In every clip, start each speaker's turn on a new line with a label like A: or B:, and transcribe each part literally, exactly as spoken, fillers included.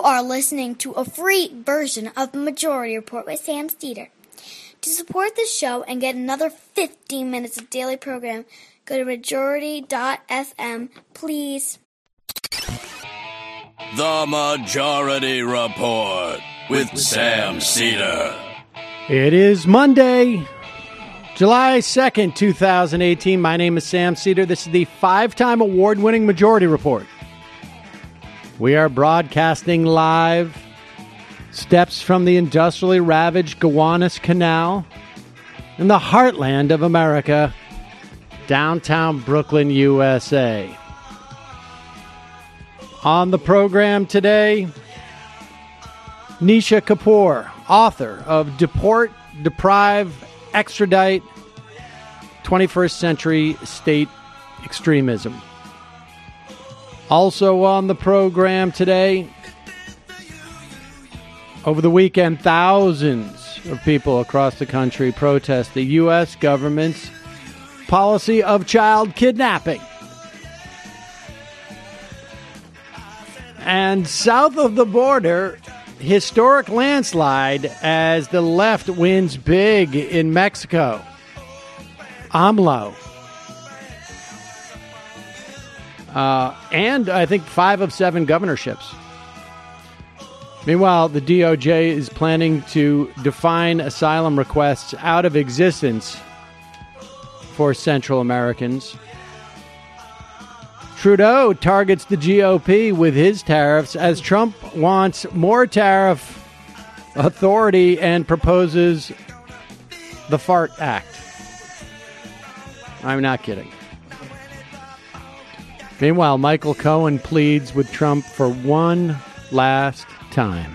A: are listening to a free version of Majority Report with Sam Steeder. To support the show and get another fifteen minutes of daily program, go to majority dot f m, please.
B: The Majority Report with Sam Steeder.
C: It is Monday, July second, twenty eighteen. My name is Sam Steeder. This is the five-time award-winning Majority Report. We are broadcasting live, steps from the industrially ravaged Gowanus Canal in the heartland of America, downtown Brooklyn, U S A. On the program today, Nisha Kapoor, author of Deport, Deprive, Extradite, twenty-first Century State Extremism. Also on the program today, over the weekend, thousands of people across the country protest the U S government's policy of child kidnapping. And south of the border, historic landslide as the left wins big in Mexico. AMLO. Uh, and I think five of seven governorships. Meanwhile, the D O J is planning to define asylum requests out of existence for Central Americans. Trudeau targets the G O P with his tariffs as Trump wants more tariff authority and proposes the FART Act. I'm not kidding. Meanwhile, Michael Cohen pleads with Trump for one last time.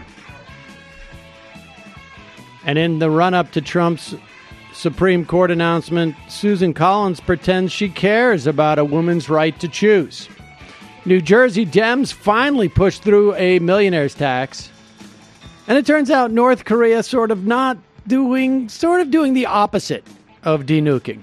C: And in the run-up to Trump's Supreme Court announcement, Susan Collins pretends she cares about a woman's right to choose. New Jersey Dems finally pushed through a millionaire's tax. And it turns out North Korea sort of not doing, sort of doing the opposite of denuking.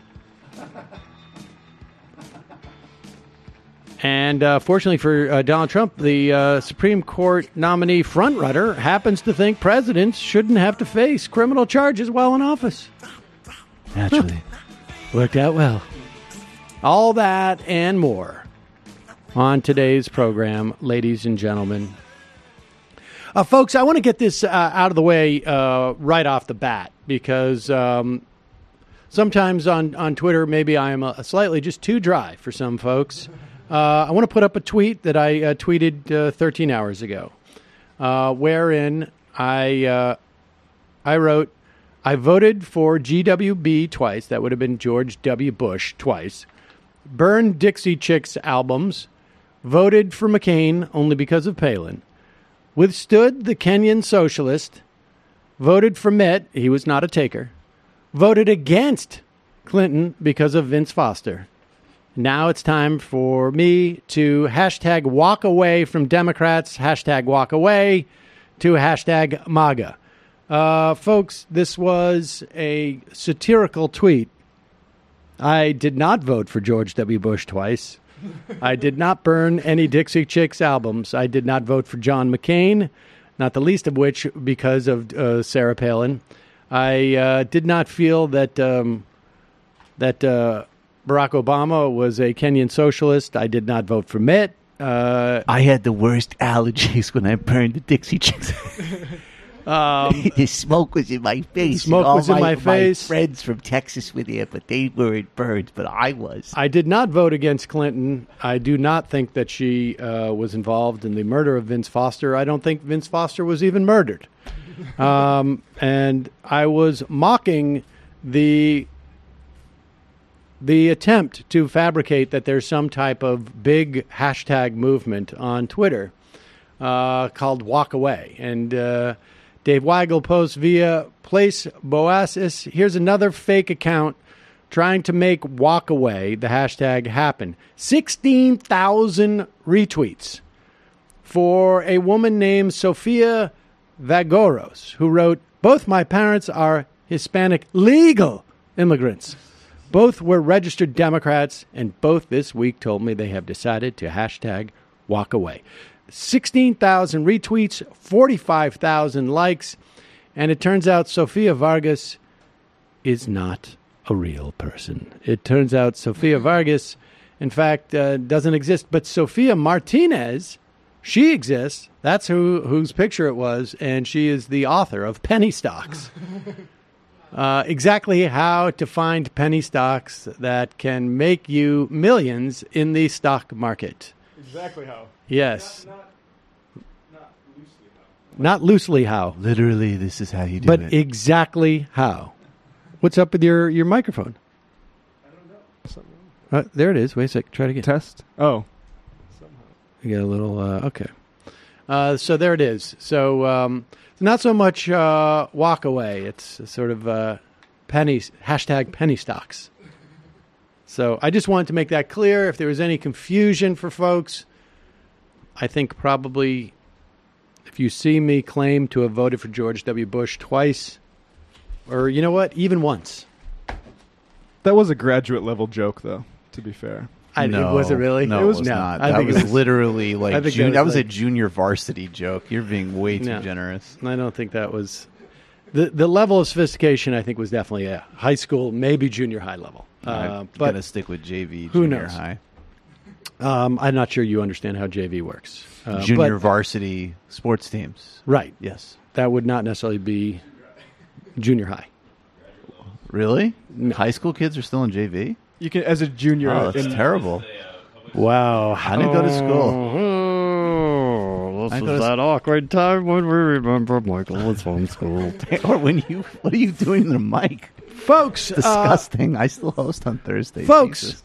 C: And uh, fortunately for uh, Donald Trump, the uh, Supreme Court nominee frontrunner happens to think presidents shouldn't have to face criminal charges while in office. Naturally. Worked out well. All that and more on today's program, ladies and gentlemen. Uh, folks, I want to get this uh, out of the way uh, right off the bat because um, sometimes on, on Twitter, maybe I am a, slightly just too dry for some folks. Uh, I want to put up a tweet that I uh, tweeted uh, thirteen hours ago, uh, wherein I uh, I wrote, I voted for G W B twice. That would have been George W. Bush twice. Burned Dixie Chicks albums. Voted for McCain only because of Palin. Withstood the Kenyan socialist. Voted for Mitt. He was not a taker. Voted against Clinton because of Vince Foster. Now it's time for me to hashtag walk away from Democrats, hashtag walk away to hashtag MAGA. Uh, folks, this was a satirical tweet. I did not vote for George W. Bush twice. I did not burn any Dixie Chicks albums. I did not vote for John McCain, not the least of which because of uh, Sarah Palin. I uh, did not feel that um, that uh, Barack Obama was a Kenyan socialist. I did not vote for Mitt. Uh,
D: I had the worst allergies when I burned the Dixie Chicks. Um, the smoke was in my face.
C: Smoke
D: all
C: was in
D: my,
C: my face.
D: My friends from Texas were there, but they weren't burned, but I was.
C: I did not vote against Clinton. I do not think that she uh, was involved in the murder of Vince Foster. I don't think Vince Foster was even murdered. Um, and I was mocking the the attempt to fabricate that there's some type of big hashtag movement on Twitter uh, called Walk Away. And uh, Dave Weigel posts via Place Boasis. Here's another fake account trying to make Walk Away, the hashtag, happen. sixteen thousand retweets for a woman named Sofia Vagoros, who wrote, both my parents are Hispanic legal immigrants. Both were registered Democrats, and both this week told me they have decided to hashtag walk away. sixteen thousand retweets, forty-five thousand likes, and it turns out Sofia Vargas is not a real person. It turns out Sofia Vargas, in fact, uh, doesn't exist. But Sofia Martinez, she exists. That's who whose picture it was, and she is the author of Penny Stocks. Uh, exactly how to find penny stocks that can make you millions in the stock market.
E: Exactly how.
C: Yes.
E: Not, not, not loosely how.
C: Not loosely how,
D: Literally, this is how you do
C: but
D: it.
C: exactly how. What's up with your, your microphone?
E: I don't know. Something wrong.
C: Uh, there it is. Wait a sec. Try it again.
E: Test? Oh. Somehow.
C: You got a little, uh, okay. Uh, so there it is. So um, not so much uh, walk away. It's sort of uh, pennies, hashtag penny stocks. So I just wanted to make that clear. If there was any confusion for folks, I think probably if you see me claim to have voted for George W. Bush twice, or you know what, even once.
E: That was a graduate level joke, though, to be fair.
C: I,
D: no,
C: was it really?
D: No,
C: it was,
D: it was
C: no,
D: not.
C: I
D: that
C: think
D: was,
C: it was
D: literally like
C: I think
D: jun-
C: that
D: that
C: was
D: was
C: like-
D: a junior varsity joke. You're being way too
C: No.
D: generous.
C: I don't think that was the the level of sophistication. I think was definitely a high school, maybe junior high level. Uh,
D: I'm
C: but
D: gonna stick with J V.
C: who
D: Junior
C: knows?
D: high,
C: um, I'm not sure you understand how J V works. Uh,
D: junior
C: but-
D: varsity sports teams.
C: right?
D: Yes.
C: That would not necessarily be junior high.
D: Really?
C: No.
D: High school kids are still in J V?
E: You can, as a junior.
D: Oh, that's
E: in,
D: terrible.
C: Wow,
D: I didn't go to school.
C: Oh,
D: I
C: this
D: go
C: is
D: to
C: that awkward time when we remember Michael was from school.
D: Or when you, what are you doing to the mic?
C: Folks, uh,
D: Disgusting. I still host on Thursdays.
C: Folks.
D: Jesus.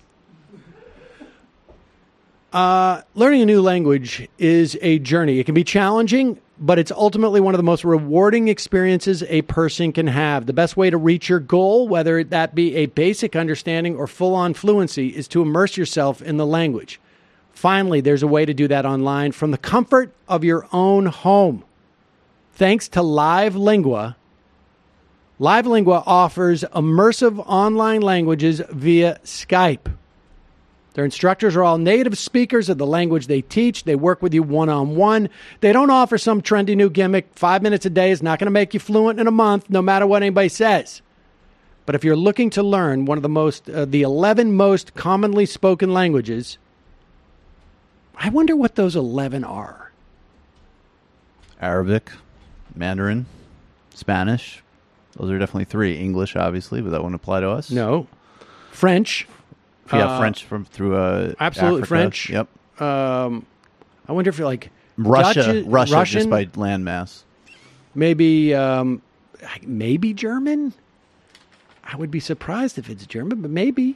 C: Uh, learning a new language is a journey. It can be challenging, but it's ultimately one of the most rewarding experiences a person can have. The best way to reach your goal, whether that be a basic understanding or full-on fluency, is to immerse yourself in the language. Finally, there's a way to do that online from the comfort of your own home. Thanks to Live Lingua, Live Lingua offers immersive online languages via Skype. Their instructors are all native speakers of the language they teach. They work with you one-on-one. They don't offer some trendy new gimmick. Five minutes a day is not going to make you fluent in a month, no matter what anybody says. But if you're looking to learn one of the most, uh, the eleven most commonly spoken languages, I wonder what those eleven are.
D: Arabic, Mandarin, Spanish. Those are definitely three. English, obviously, but that wouldn't apply to us.
C: No. French.
D: Yeah,
C: Uh,
D: French from through uh,
C: Absolutely
D: Africa.
C: French.
D: Yep.
C: Um, I wonder if you're like
D: Russia,
C: Dutch-
D: Russia,
C: Russian,
D: just by landmass.
C: maybe, um, maybe German. I would be surprised if it's German, but maybe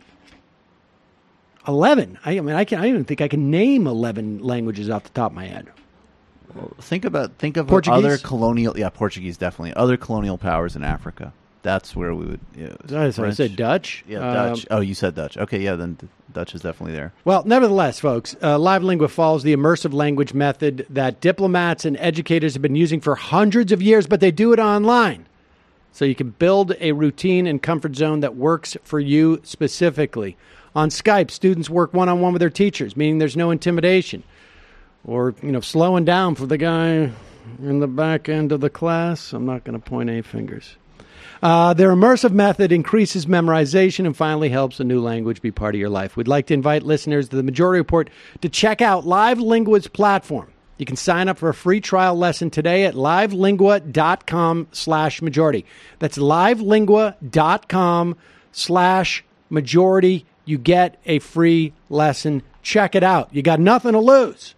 C: eleven. I, I mean, I can. I don't even think I can name eleven languages off the top of my head.
D: Think about think of
C: Portuguese?
D: other colonial. Yeah, Portuguese definitely. Other colonial powers in Africa. That's where we would. Yeah,
C: So I
D: French.
C: said Dutch.
D: Yeah,
C: Um,
D: Dutch. Oh, you said Dutch. Okay, yeah, then d- Dutch is definitely there.
C: Well, nevertheless, folks, uh, Live Lingua follows the immersive language method that diplomats and educators have been using for hundreds of years, but they do it online. So you can build a routine and comfort zone that works for you specifically. On Skype, students work one-on-one with their teachers, meaning there's no intimidation or, you know, slowing down for the guy in the back end of the class. I'm not going to point any fingers. Uh, their immersive method increases memorization and finally helps a new language be part of your life. We'd like to invite listeners to the Majority Report to check out Live Lingua's platform. You can sign up for a free trial lesson today at livelingua.com slash majority. That's livelingua.com slash majority. You get a free lesson. Check it out. You got nothing to lose.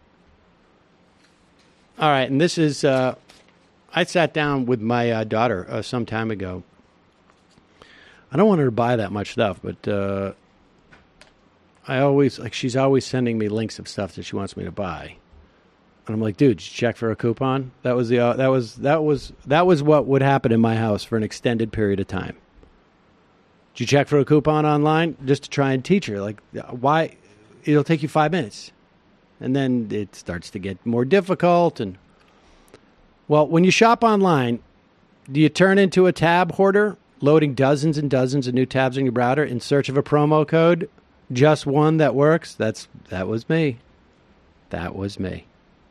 C: All right, and this is... Uh, I sat down with my uh, daughter uh, some time ago. I don't want her to buy that much stuff, but uh, I always like she's always sending me links of stuff that she wants me to buy, and I'm like, dude, did you check for a coupon? That was the uh, that was that was that was what would happen in my house for an extended period of time. Did you check for a coupon online just to try and teach her? Like, why? It'll take you five minutes, and then it starts to get more difficult and. Well, when you shop online, do you turn into a tab hoarder, loading dozens and dozens of new tabs on your browser in search of a promo code? Just one that works? That's that was me. That was me.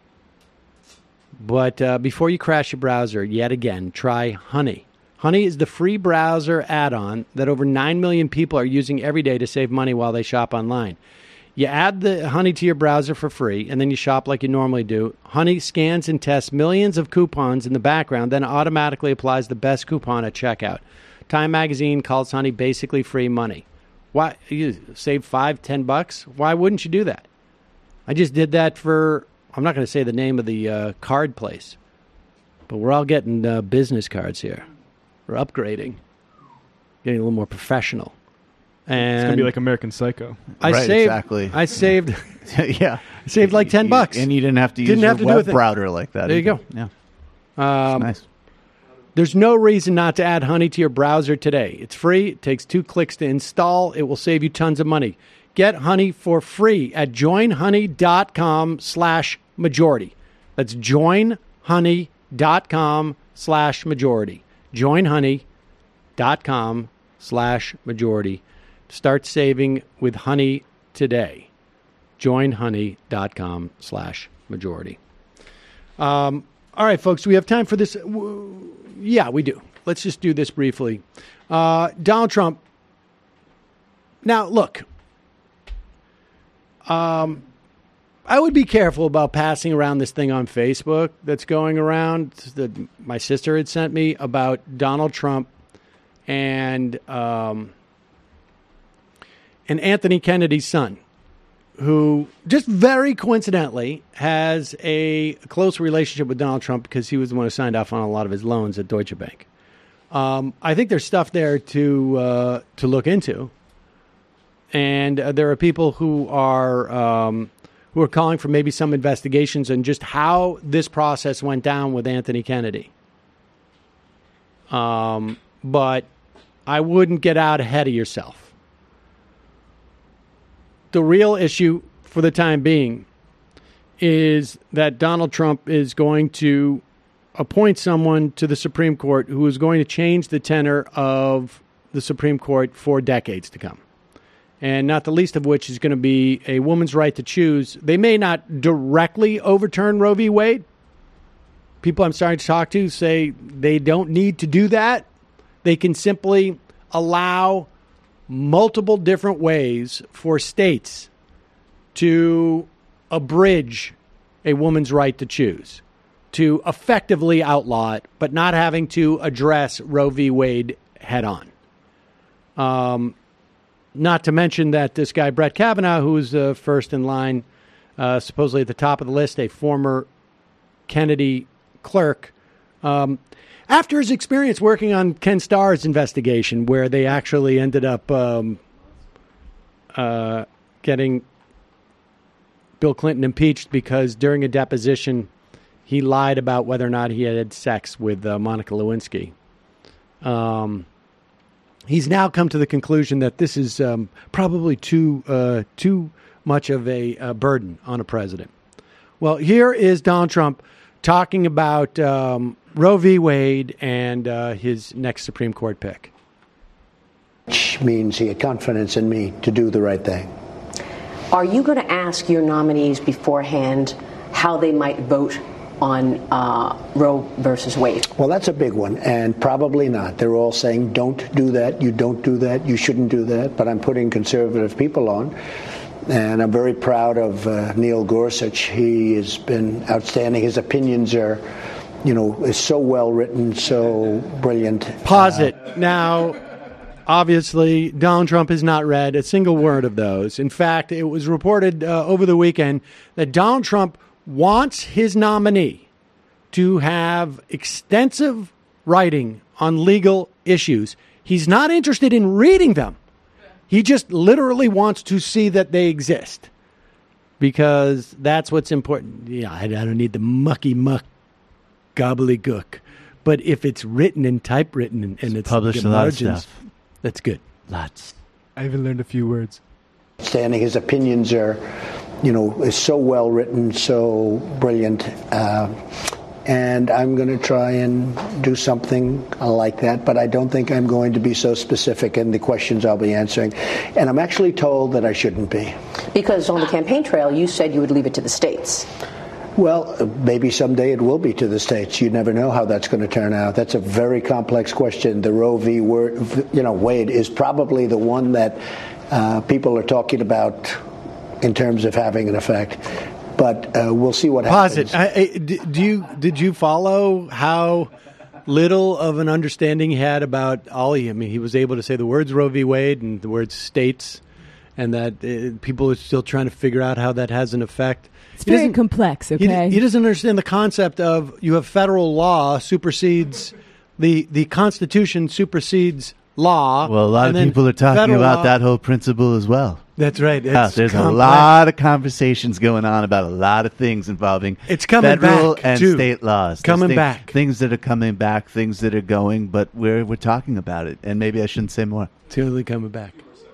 C: But uh, before you crash your browser, yet again, try Honey. Honey is the free browser add-on that over nine million people are using every day to save money while they shop online. You add the Honey to your browser for free, and then you shop like you normally do. Honey scans and tests millions of coupons in the background, then automatically applies the best coupon at checkout. Time Magazine calls Honey basically free money. Why you save five, ten bucks? Why wouldn't you do that? I just did that for, I'm not going to say the name of the uh, card place, but we're all getting uh, business cards here. We're upgrading, getting a little more professional. And
E: it's going to be like American Psycho.
C: I
D: right,
C: saved,
D: exactly.
C: I saved,
D: yeah,
C: I saved like ten bucks,
D: and you didn't have to use
C: didn't
D: your
C: have to
D: web
C: do with it.
D: browser like that.
C: There you
D: either.
C: go.
D: Yeah,
C: um,
D: nice.
C: There's no reason not to add Honey to your browser today. It's free. It takes two clicks to install. It will save you tons of money. Get Honey for free at joinhoney.com slash majority. That's joinhoney.com slash majority. Joinhoney.com slash majority. Start saving with Honey today. Joinhoney.com slash majority. Um, all right, folks, do we have time for this? Yeah, we do. Let's just do this briefly. Uh, Donald Trump. Now, look. Um, I would be careful about passing around this thing on Facebook that's going around that my sister had sent me about Donald Trump and um, and Anthony Kennedy's son, who just very coincidentally has a close relationship with Donald Trump because he was the one who signed off on a lot of his loans at Deutsche Bank. Um, I think there's stuff there to uh, to look into. And uh, there are people who are um, who are calling for maybe some investigations on just how this process went down with Anthony Kennedy. Um, but I wouldn't get out ahead of yourself. The real issue for the time being is that Donald Trump is going to appoint someone to the Supreme Court who is going to change the tenor of the Supreme Court for decades to come. And not the least of which is going to be a woman's right to choose. They may not directly overturn Roe v. Wade. People I'm starting to talk to say they don't need to do that. They can simply allow multiple different ways for states to abridge a woman's right to choose, to effectively outlaw it, but not having to address Roe v. Wade head on. Um, Not to mention that this guy, Brett Kavanaugh, who was uh, first in line, uh, supposedly at the top of the list, a former Kennedy clerk, um, after his experience working on Ken Starr's investigation, where they actually ended up um, uh, getting Bill Clinton impeached because during a deposition, he lied about whether or not he had had sex with uh, Monica Lewinsky. Um He's now come to the conclusion that this is um, probably too uh, too much of a uh, burden on a president. Well, here is Donald Trump talking about um, Roe v. Wade and uh, his next Supreme Court pick.
F: Which means he had confidence in me to do the right thing.
G: Are you going to ask your nominees beforehand how they might vote on uh, Roe versus Wade?
F: Well, that's a big one, and probably not. They're all saying, don't do that, you don't do that, you shouldn't do that, but I'm putting conservative people on, and I'm very proud of uh, Neil Gorsuch. He has been outstanding. His opinions are, you know, is so well written, so brilliant.
C: Pause
F: uh,
C: it. Now, obviously, Donald Trump has not read a single word of those. In fact, it was reported uh, over the weekend that Donald Trump wants his nominee to have extensive writing on legal issues. He's not interested in reading them. He just literally wants to see that they exist because that's what's important. Yeah, I, I don't need the mucky muck gobbledygook. But if it's written and typewritten and, and it's
D: published a lot of stuff,
C: that's good.
D: Lots.
E: I even learned a few words.
F: Standing, his opinions are, you know, is so well written, so brilliant. Uh, and I'm going to try and do something like that, but I don't think I'm going to be so specific in the questions I'll be answering. And I'm actually told that I shouldn't be.
G: Because on the campaign trail, you said you would leave it to the states.
F: Well, uh, maybe someday it will be to the states. You never know how that's going to turn out. That's a very complex question. The Roe v. Word, you know, Wade is probably the one that uh, people are talking about in terms of having an effect. But uh, we'll see what
C: Pause
F: happens.
C: it. I, I, do you did you follow how little of an understanding he had about Ollie? I mean, he was able to say the words Roe v. Wade and the words states, and that uh, people are still trying to figure out how that has an effect.
H: It's very complex, okay?
C: He, he doesn't understand the concept of you have federal law supersedes, the, the Constitution supersedes law.
D: Well, a lot of people are talking about law, that whole principle as well.
C: That's right. It's
D: yeah, there's
C: complex.
D: a lot of conversations going on about a lot of things involving
C: it's coming
D: federal
C: back,
D: and
C: too.
D: state laws. There's
C: Coming
D: things,
C: back.
D: Things that are coming back, things that are going, but we're, we're talking about it. And maybe I shouldn't say more.
C: Totally coming back.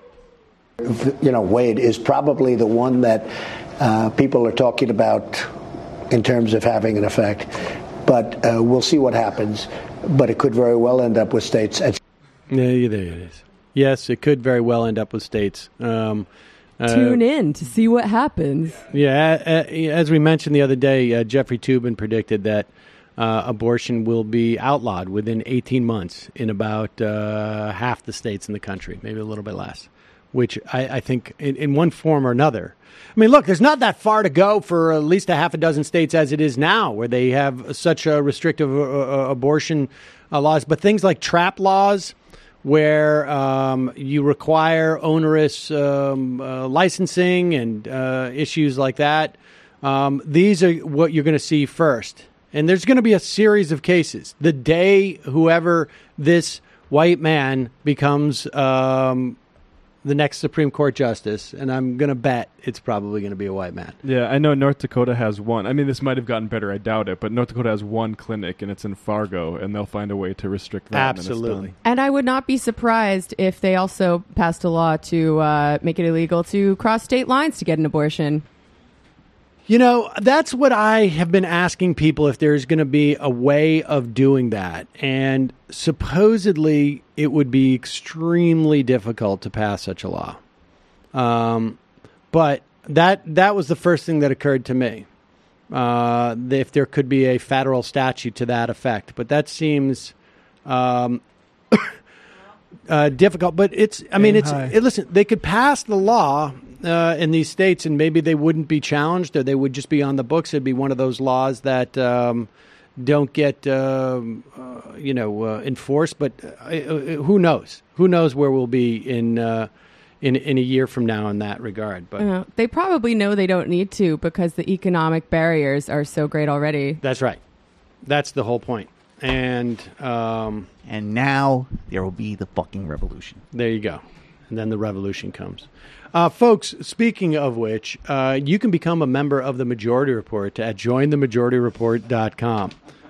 F: You know, Wade is probably the one that uh, people are talking about in terms of having an effect. But uh, we'll see what happens. But it could very well end up with states. At-
C: yeah, there it is. Yes, it could very well end up with states. Um, uh,
H: Tune in to see what happens.
C: Yeah, uh, as we mentioned the other day, uh, Jeffrey Toobin predicted that uh, abortion will be outlawed within eighteen months in about uh, half the states in the country, maybe a little bit less, which I, I think in, in one form or another. I mean, look, there's not that far to go for at least a half a dozen states as it is now, where they have such a restrictive uh, uh, abortion uh, laws. But things like trap laws, where um, you require onerous um, uh, licensing and uh, issues like that, um, these are what you're going to see first. And there's going to be a series of cases. The day whoever this white man becomes um, the next Supreme Court justice, and I'm going to bet it's probably going to be a white man.
E: Yeah, I know North Dakota has one. I mean, this might have gotten better. I doubt it. But North Dakota has one clinic, and it's in Fargo, and they'll find a way to restrict that.
C: Absolutely.
E: And,
H: and I would not be surprised if they also passed a law to uh, make it illegal to cross state lines to get an abortion.
C: You know, that's what I have been asking people, if there's going to be a way of doing that. And supposedly it would be extremely difficult to pass such a law. Um, but that that was the first thing that occurred to me, uh, if there could be a federal statute to that effect. But that seems um, uh, difficult. But it's, I mean, it's, it, listen, they could pass the law Uh, in these states, and maybe they wouldn't be challenged, or they would just be on the books. It'd be one of those laws that um, don't get, um, uh, you know, uh, enforced. But uh, uh, who knows? Who knows where we'll be in uh, in in a year from now in that regard? But
H: uh, they probably know they don't need to, because the economic barriers are so great already.
C: That's right. That's the whole point. And um,
D: and now there will be the fucking revolution.
C: There you go. And then the revolution comes. Uh, folks, speaking of which, uh, you can become a member of the Majority Report at join the majority report dot com.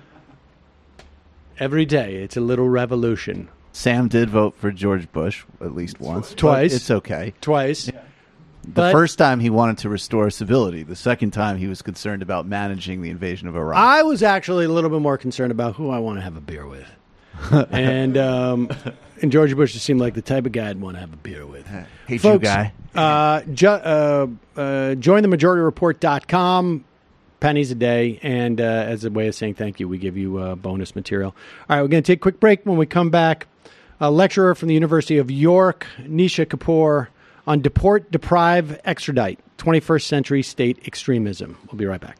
C: Every day, it's a little revolution.
D: Sam did vote for George Bush at least once.
C: Twice.
D: It's okay.
C: Twice.
D: Yeah. The but, first time he wanted to restore civility. The second time he was concerned about managing the invasion of Iraq.
C: I was actually a little bit more concerned about who I want to have a beer with. and um, and George Bush just seemed like the type of guy I'd want to have a beer with.
D: Hate
C: Folks,
D: you, guy.
C: Uh, ju- uh, uh, join the majority report dot com. Pennies a day. And uh, as a way of saying thank you, we give you uh, bonus material. All right, we're going to take a quick break. When we come back, a lecturer from the University of York, Nisha Kapoor, on Deport, Deprive, Extradite, twenty-first century state extremism. We'll be right back.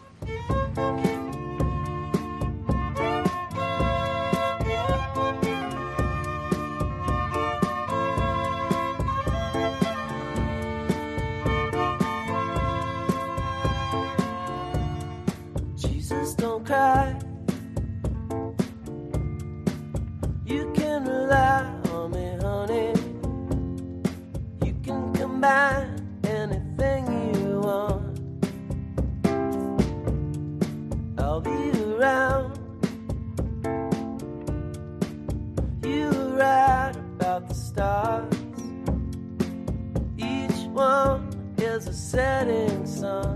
I: Don't cry. You can rely on me, honey. You can combine anything you want. I'll be around. You were right about the stars. Each one is a setting sun.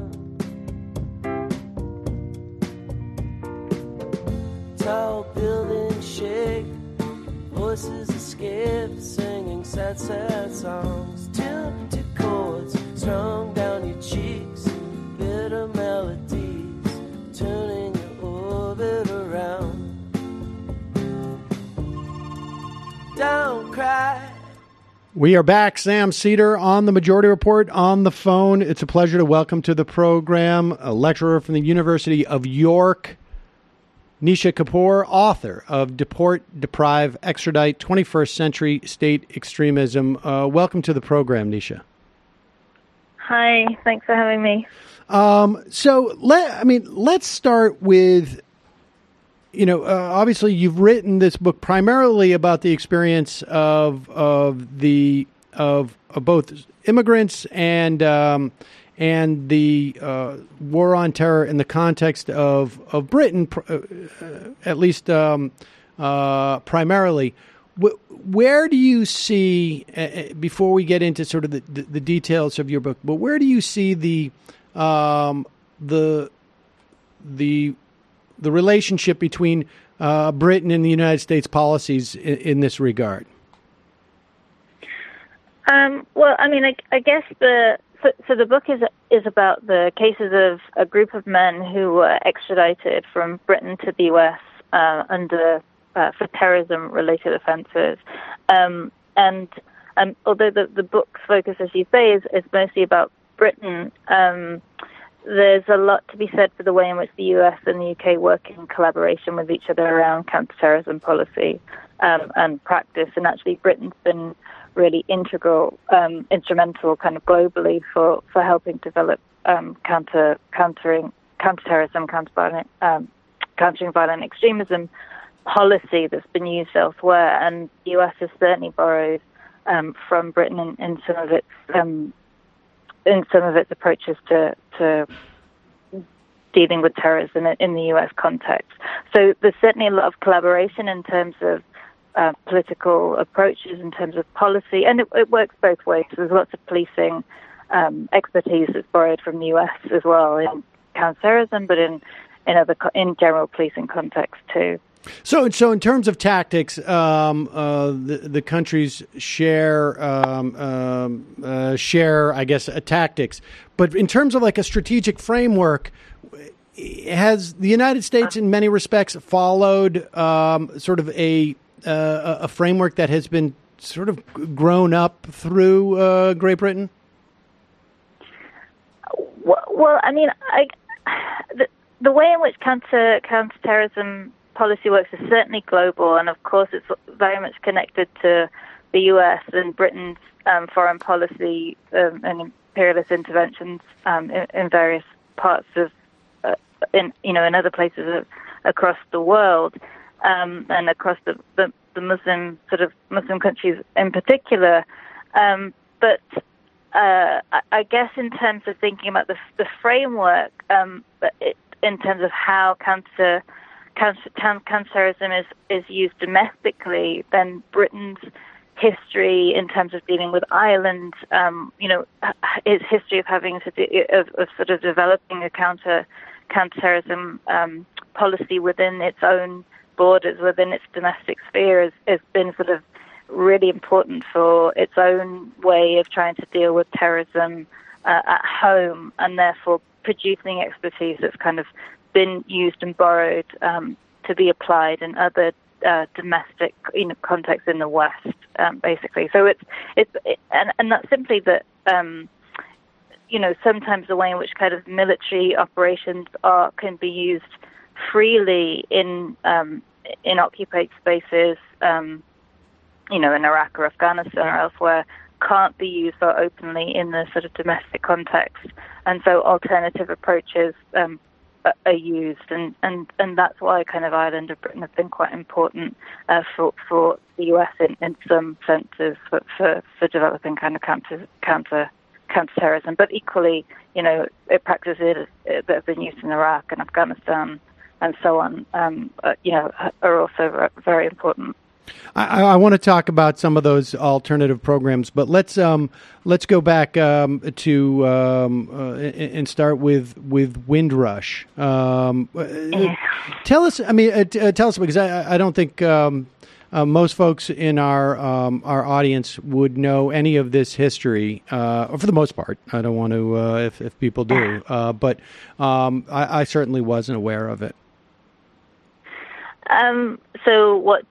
I: Tall buildings shake, voices escape, singing sad, sad songs. Tuned to chords strung down your cheeks, bitter melodies.
C: We are back. Sam Seder on the Majority Report on the phone. It's a pleasure to welcome to the program a lecturer from the University of York, Nisha Kapoor, author of Deport, Deprive, Extradite, twenty-first Century State Extremism. Uh, welcome to the program, Nisha.
J: Hi, thanks for having me.
C: Um, so, let, I mean, let's start with, you know, uh, obviously you've written this book primarily about the experience of of the of, of both immigrants and um, and the uh, war on terror in the context of of Britain, uh, at least um, uh, primarily. Where do you see, uh, before we get into sort of the, the, the details of your book, but where do you see the um, the the the relationship between uh, Britain and the United States policies in, in this regard?
J: Um, well, I mean, I, I guess the so, so the book is is about the cases of a group of men who were extradited from Britain to the U S uh, under uh, for terrorism-related offences, um, and um, although the the book's focus, as you say, is is mostly about Britain. Um, There's a lot to be said for the way in which the U S and the U K work in collaboration with each other around counterterrorism policy um, and practice. And actually, Britain's been really integral, um, instrumental, kind of globally for, for helping develop um, counter countering counterterrorism, counter um, countering violent extremism policy that's been used elsewhere. And the U S has certainly borrowed um, from Britain in, in some of its um, in some of its approaches to, to dealing with terrorism in, in the U S context. So there's certainly a lot of collaboration in terms of uh, political approaches, in terms of policy, and it, it works both ways. There's lots of policing um, expertise that's borrowed from the U S as well in counterterrorism, but in in other in general policing contexts too.
C: So, so in terms of tactics, um, uh, the, the countries share um, um, uh, share, I guess, uh, tactics. But in terms of like a strategic framework, has the United States, in many respects, followed um, sort of a uh, a framework that has been sort of grown up through uh, Great Britain?
J: Well, well I mean, I, the the way in which counter counterterrorism policy works is certainly global, and of course it's very much connected to the U S and Britain's um, foreign policy um, and imperialist interventions um, in, in various parts of, uh, in you know, in other places of, across the world, um, and across the, the the Muslim sort of Muslim countries in particular. Um, but uh, I, I guess in terms of thinking about the the framework, um, it, in terms of how counter counterterrorism is, is used domestically, then Britain's history in terms of dealing with Ireland, um, you know, its history of having to do, of, of sort of developing a counter counterterrorism um, policy within its own borders, within its domestic sphere, has, has been sort of really important for its own way of trying to deal with terrorism uh, at home, and therefore producing expertise that's kind of been used and borrowed um, to be applied in other uh, domestic, you know, contexts in the West, um, basically. So it's it's it, and and that's simply that um, you know, sometimes the way in which kind of military operations are can be used freely in um, in occupied spaces, um, you know, in Iraq or Afghanistan or elsewhere, can't be used so openly in the sort of domestic context, and so alternative approaches um, are used, and, and, and that's why kind of Ireland and Britain have been quite important uh, for for the U S in, in some senses for, for, for developing kind of counter counter counterterrorism. But equally, you know, practices that have been used in Iraq and Afghanistan and so on, um, uh, you know, are also very important.
C: I, I want to talk about some of those alternative programs, but let's um, let's go back um, to um, uh, and start with with Windrush. Um, yeah. Tell us, I mean, uh, t- uh, tell us, because I, I don't think um, uh, most folks in our um, our audience would know any of this history, uh, for the most part. I don't want to, uh, if if people do, uh, but um, I, I certainly wasn't aware of it.
J: Um. So what? Just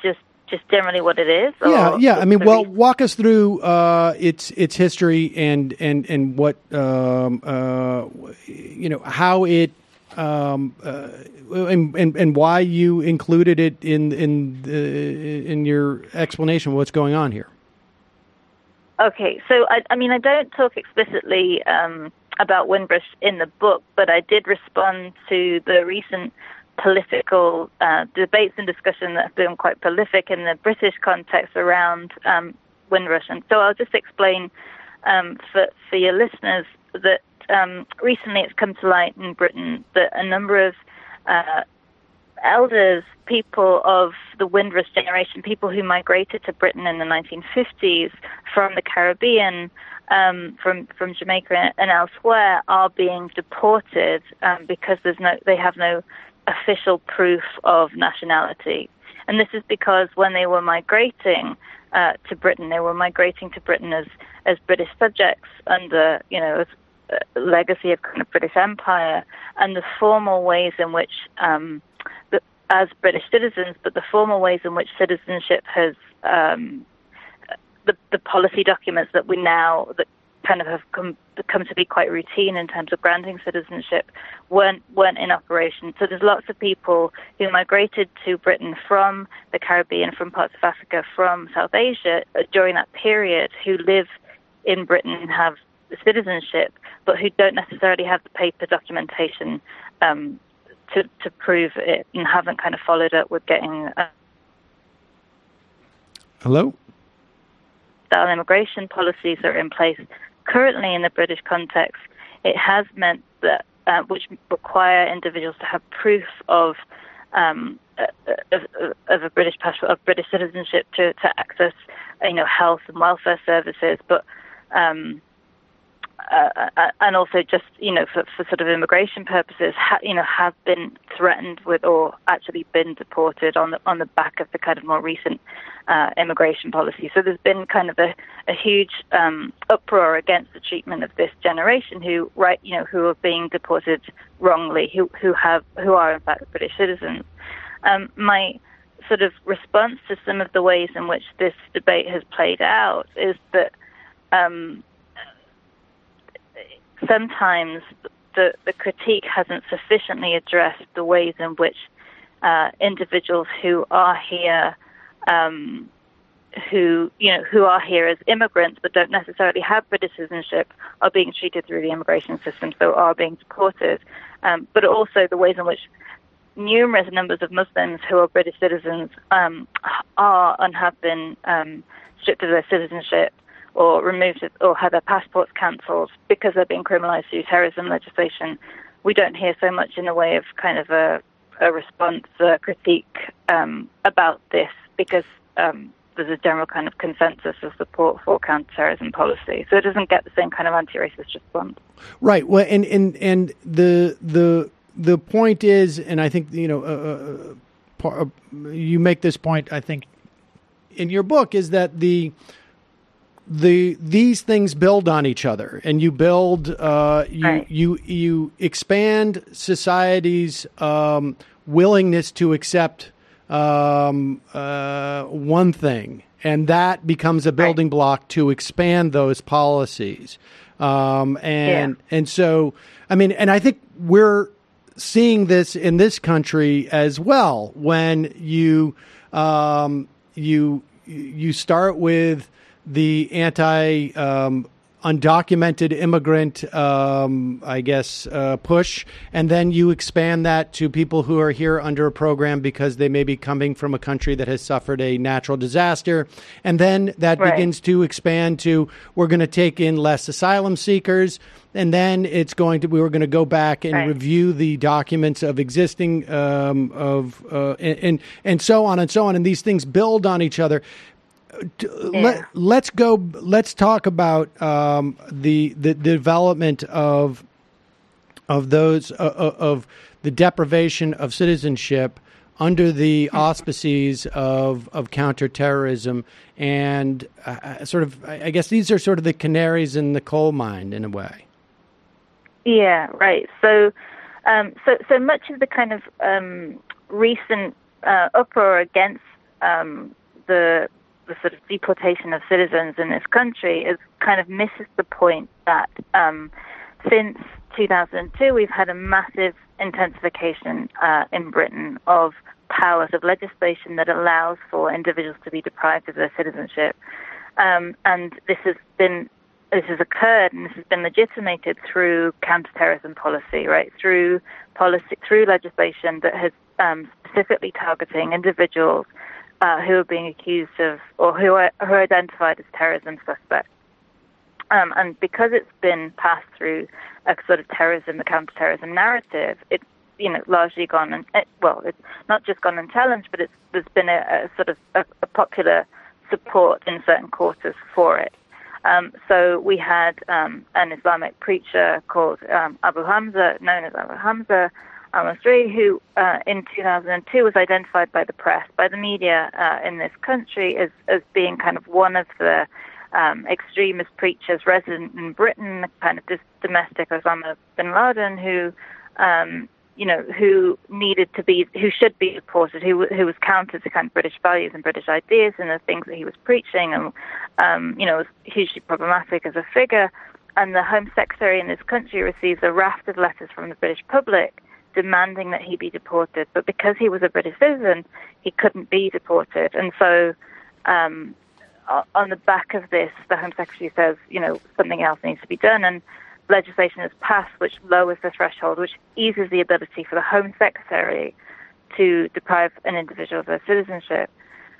J: just generally what it is? Or
C: Yeah, yeah. I mean,
J: the
C: well,
J: reason?
C: walk us through uh, its its history and and and what um, uh, you know how it um, uh, and, and and why you included it in in the, in your explanation of what's going on here.
J: Okay, so I, I mean, I don't talk explicitly um, about Windrush in the book, but I did respond to the recent political uh, debates and discussion that have been quite prolific in the British context around um, Windrush. And so I'll just explain um, for, for your listeners that um, recently it's come to light in Britain that a number of uh, elders, people of the Windrush generation, people who migrated to Britain in the nineteen fifties from the Caribbean, um, from from Jamaica and elsewhere, are being deported um, because there's no, they have no official proof of nationality. And this is because when they were migrating uh, to Britain, they were migrating to Britain as, as British subjects under, you know, as a legacy of kind of British Empire, and the formal ways in which, um, the, as British citizens, but the formal ways in which citizenship has, um, the, the policy documents that we now, that kind of have come, come to be quite routine in terms of granting citizenship, weren't weren't in operation. So there's lots of people who migrated to Britain from the Caribbean, from parts of Africa, from South Asia during that period, who live in Britain and have citizenship, but who don't necessarily have the paper documentation um, to to prove it, and haven't kind of followed up with getting. Uh,
C: Hello?
J: Style immigration policies are in place currently in the British context. It has meant that, uh, which require individuals to have proof of, um, of, of a British passport, of British citizenship to, to access, you know, health and welfare services, but um, uh, and also just, you know, for, for sort of immigration purposes, ha, you know, have been threatened with or actually been deported on the on the back of the kind of more recent uh, immigration policy. So there's been kind of a, a huge um, uproar against the treatment of this generation who, right, you know, who are being deported wrongly, who who have who are in fact British citizens. Um, my sort of response to some of the ways in which this debate has played out is that um, sometimes the, the critique hasn't sufficiently addressed the ways in which uh, individuals who are here, um, who you know, who are here as immigrants but don't necessarily have British citizenship, are being treated through the immigration system, so are being deported. Um, but also the ways in which numerous numbers of Muslims who are British citizens um, are and have been um, stripped of their citizenship, or removed or had their passports cancelled because they're being criminalised through terrorism legislation. We don't hear so much in the way of kind of a, a response, a critique um, about this, because um, there's a general kind of consensus of support for counter-terrorism policy. So it doesn't get the same kind of anti-racist response.
C: Right. Well, and and and the the the point is, and I think you know, uh, par, uh, you make this point, I think, in your book, is that the the these things build on each other, and you build uh, you
J: right.
C: you you expand society's um, willingness to accept um, uh, one thing, and that becomes a building right. block to expand those policies. Um, and yeah. and so, I mean, and I think we're seeing this in this country as well. When you um, you you start with the anti um, undocumented immigrant, um, I guess, uh, push, and then you expand that to people who are here under a program because they may be coming from a country that has suffered a natural disaster, and then that
J: right.
C: begins to expand to we're going to take in less asylum seekers, and then it's going to we were going to go back and
J: right.
C: review the documents of existing um, of uh, and, and and so on and so on, and these things build on each other.
J: Yeah.
C: Let, let's go. Let's talk about um, the, the the development of of those uh, of the deprivation of citizenship under the auspices of of counterterrorism, and uh, sort of. I guess these are sort of the canaries in the coal mine in a way.
J: Yeah. Right. So, um, so so much of the kind of um, recent uh, uproar against Um, the the sort of deportation of citizens in this country is kind of misses the point that um, since two thousand two we've had a massive intensification uh, in Britain of powers of legislation that allows for individuals to be deprived of their citizenship, um, and this has been this has occurred and this has been legitimated through counterterrorism policy, right? Through policy, through legislation that has um, specifically targeting individuals Uh, who are being accused of, or who are, who are identified as terrorism suspects. Um, and because it's been passed through a sort of terrorism, a counterterrorism narrative, it's, you know, largely gone, and it, well, it's not just gone unchallenged, but it's, there's been a, a sort of a, a popular support in certain quarters for it. Um, so we had um, an Islamic preacher called um, Abu Hamza, known as Abu Hamza, al-Masri, who uh, in two thousand two was identified by the press, by the media uh, in this country as, as being kind of one of the um, extremist preachers resident in Britain, kind of this domestic Osama bin Laden, who, um, you know, who needed to be, who should be deported, who who was counter to kind of British values and British ideas and the things that he was preaching, and um, you know, was hugely problematic as a figure. And the Home Secretary in this country receives a raft of letters from the British public demanding that he be deported, but because he was a British citizen, he couldn't be deported. And so um, on the back of this, the Home Secretary says, you know, something else needs to be done, and legislation is passed which lowers the threshold, which eases the ability for the Home Secretary to deprive an individual of their citizenship.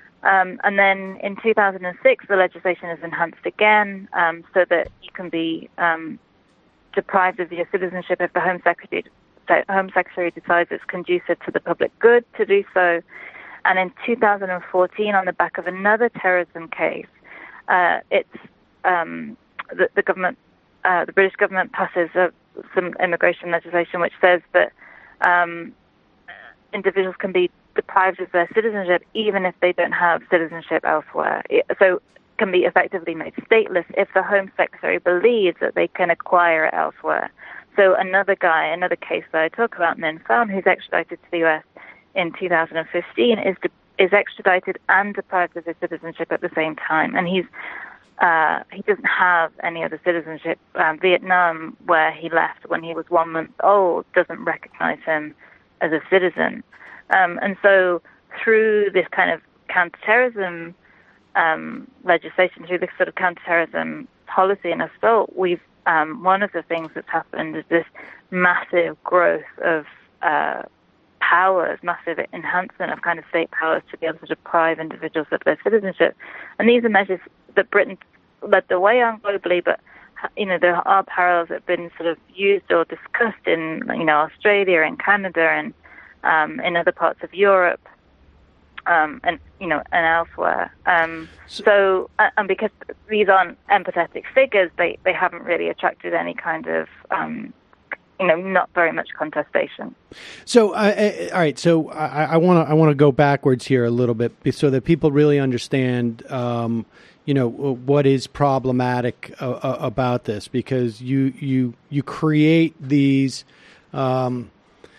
J: Um, and then in two thousand six, the legislation is enhanced again um, so that you can be um, deprived of your citizenship if the Home Secretary The Home Secretary decides it's conducive to the public good to do so. And in two thousand fourteen, on the back of another terrorism case, uh, it's um, the, the government, uh, the British government passes a, some immigration legislation which says that um, individuals can be deprived of their citizenship even if they don't have citizenship elsewhere. It, so can be effectively made stateless if the Home Secretary believes that they can acquire it elsewhere. So another guy, another case that I talk about, Min Pham, who's extradited to the U S in two thousand fifteen, is de- is extradited and deprived of his citizenship at the same time. And he's uh, he doesn't have any other citizenship. Um, Vietnam, where he left when he was one month old, doesn't recognize him as a citizen. Um, and so through this kind of counterterrorism um, legislation, through this sort of counterterrorism policy and assault, we've Um, one of the things that's happened is this massive growth of uh, powers, massive enhancement of kind of state powers to be able to deprive individuals of their citizenship. And these are measures that Britain led the way on globally, but, you know, there are parallels that have been sort of used or discussed in, you know, Australia and Canada and um, in other parts of Europe. Um, and you know, and elsewhere. Um, so, uh, and because these aren't empathetic figures, they, they haven't really attracted any kind of, um, you know, not very much contestation.
C: So, uh, uh, all right. So, I want to I want to go backwards here a little bit, so that people really understand, um, you know, what is problematic uh, uh, about this, because you you you create these. Um,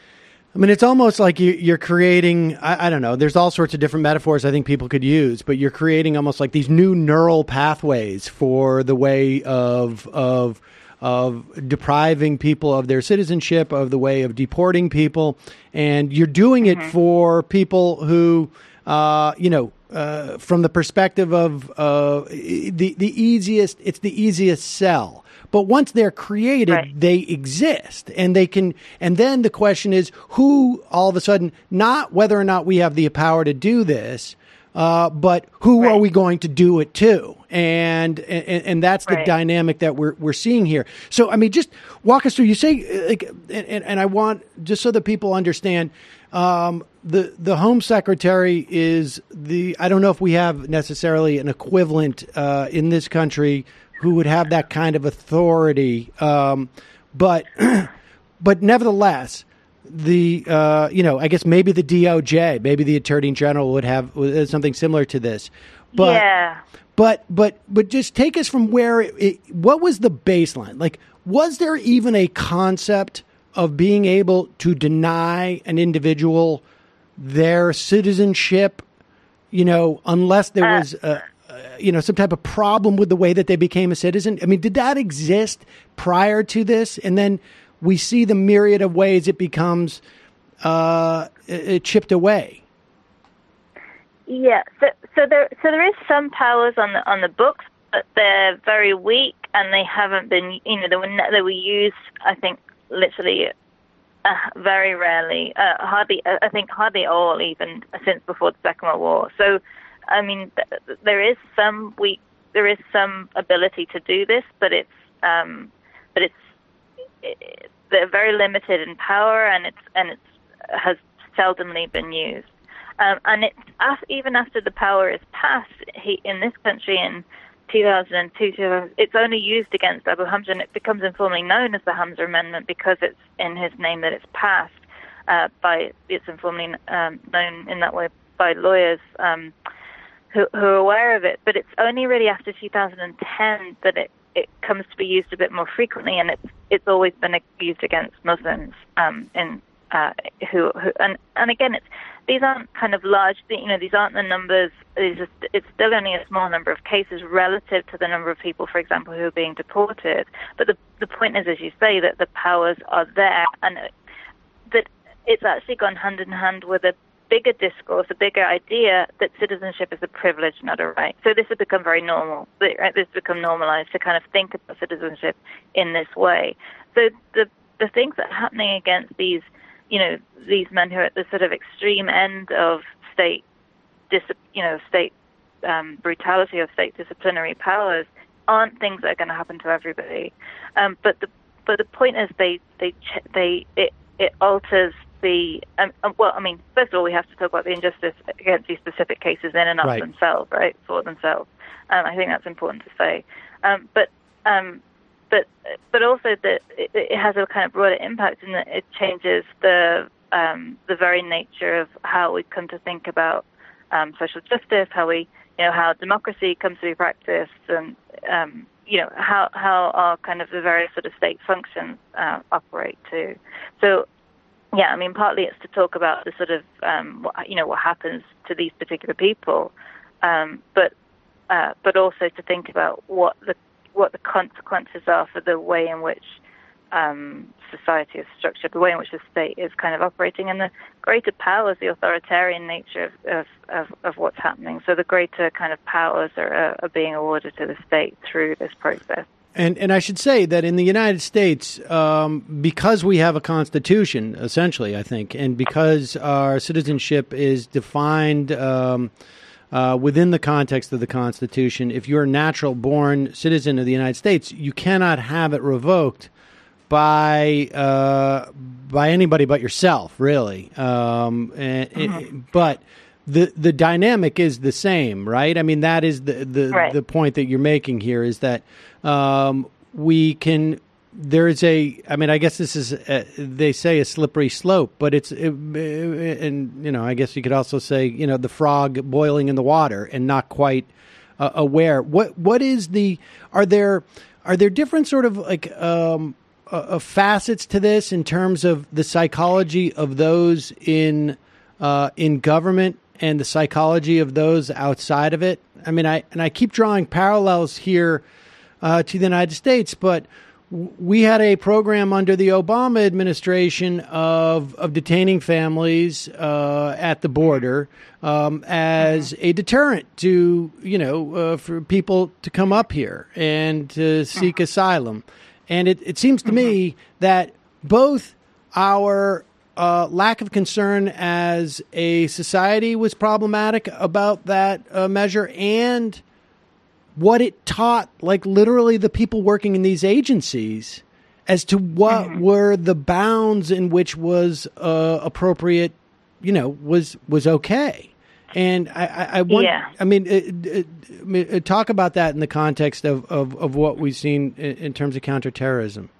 C: I mean, it's almost like you, you're creating, I, I don't know, there's all sorts of different metaphors I think people could use, but you're creating almost like these new neural pathways for the way of of of depriving people of their citizenship, of the way of deporting people. And you're doing it mm-hmm. for people who, uh, you know, uh, from the perspective of uh, the, the easiest, it's the easiest sell. But once they're created, right. they exist, and they can. And then the question is, who all of a sudden, not whether or not we have the power to do this, uh, but who right. are we going to do it to? And and, and that's the right. dynamic that we're we're seeing here. So I mean, just walk us through. You say, like, and, and I want just so that people understand. Um, the the Home Secretary is the. I don't know if we have necessarily an equivalent uh, in this country who would have that kind of authority. Um, but, but nevertheless, the, uh, you know, I guess maybe the D O J, maybe the Attorney General would have something similar to this. But,
J: yeah.
C: But, but, but just take us from where it, it, what was the baseline? Like, was there even a concept of being able to deny an individual their citizenship you know, unless there
J: Uh,
C: was, uh, uh, you know, some type of problem with the way that they became a citizen? I mean, did that exist prior to this? And then we see the myriad of ways it becomes uh, it chipped away.
J: Yeah, so so there so there is some powers on the on the books, but they're very weak, and they haven't been, you know, they were ne- they were used, I think, literally uh, very rarely, uh, hardly, uh, I think hardly at all, even since before the Second World War. So, I mean, th- there is some weak, there is some ability to do this, but it's um, but it's it, they're very limited in power, and it's and it's has seldomly been used. Um, and it's af- even after the power is passed, he, in this country in two thousand two, it's only used against Abu Hamza, and it becomes informally known as the Hamza Amendment because it's in his name that it's passed. Uh, by it's informally um, known in that way by lawyers um, who, who are aware of it. But it's only really after two thousand ten that it, it comes to be used a bit more frequently, and it's it's always been used against Muslims um, in uh, who, who and and again it's. These aren't kind of large, you know, these aren't the numbers, it's, just, it's still only a small number of cases relative to the number of people, for example, who are being deported. But the the point is, as you say, that the powers are there, and that it's actually gone hand in hand with a bigger discourse, a bigger idea that citizenship is a privilege, not a right. So this has become very normal, right? This has become normalized to kind of think about citizenship in this way. So the the things that are happening against these you know, these men who are at the sort of extreme end of state, dis- you know, state um, brutality or state disciplinary powers aren't things that are going to happen to everybody. Um, but the but the point is, they they they it it alters the um, well. I mean, first of all, we have to talk about the injustice against these specific cases in and of
C: Right.
J: themselves, right, for themselves. Um, I think that's important to say. Um, but um, But but also that it, it has a kind of broader impact in that it changes the um, the very nature of how we come to think about um, social justice, how we you know how democracy comes to be practiced, and um, you know how how our kind of the various sort of state functions uh, operate too. So yeah, I mean, partly it's to talk about the sort of um, what, you know what happens to these particular people, um, but uh, but also to think about what the what the consequences are for the way in which um, society is structured, the way in which the state is kind of operating, and the greater powers, the authoritarian nature of, of, of, of what's happening. So the greater kind of powers are, are being awarded to the state through this process.
C: And and I should say that in the United States, um, because we have a constitution, essentially, I think, and because our citizenship is defined um, Uh, within the context of the Constitution, if you're a natural-born citizen of the United States, you cannot have it revoked by uh, by anybody but yourself, really. Um, and,
J: Uh-huh.
C: it, but the the dynamic is the same, right? I mean, that is the the,
J: Right.
C: the point that you're making here is that um, we can. There is a, I mean, I guess this is, a, they say a slippery slope, but it's, it, and, you know, I guess you could also say, you know, the frog boiling in the water and not quite uh, aware. What, what is the, are there, are there different sort of like, um, uh, facets to this in terms of the psychology of those in, uh, in government and the psychology of those outside of it? I mean, I, and I keep drawing parallels here uh, to the United States, but we had a program under the Obama administration of of detaining families uh, at the border um, as a deterrent to, you know, uh, for people to come up here and to seek asylum. And it, it seems to me that both our uh, lack of concern as a society was problematic about that uh, measure, and what it taught, like literally the people working in these agencies, as to what mm-hmm. were the bounds in which was uh, appropriate, you know, was was okay. And I, I, I want,
J: yeah.
C: I mean, it, it, it, talk about that in the context of, of, of what we've seen in, in terms of counterterrorism.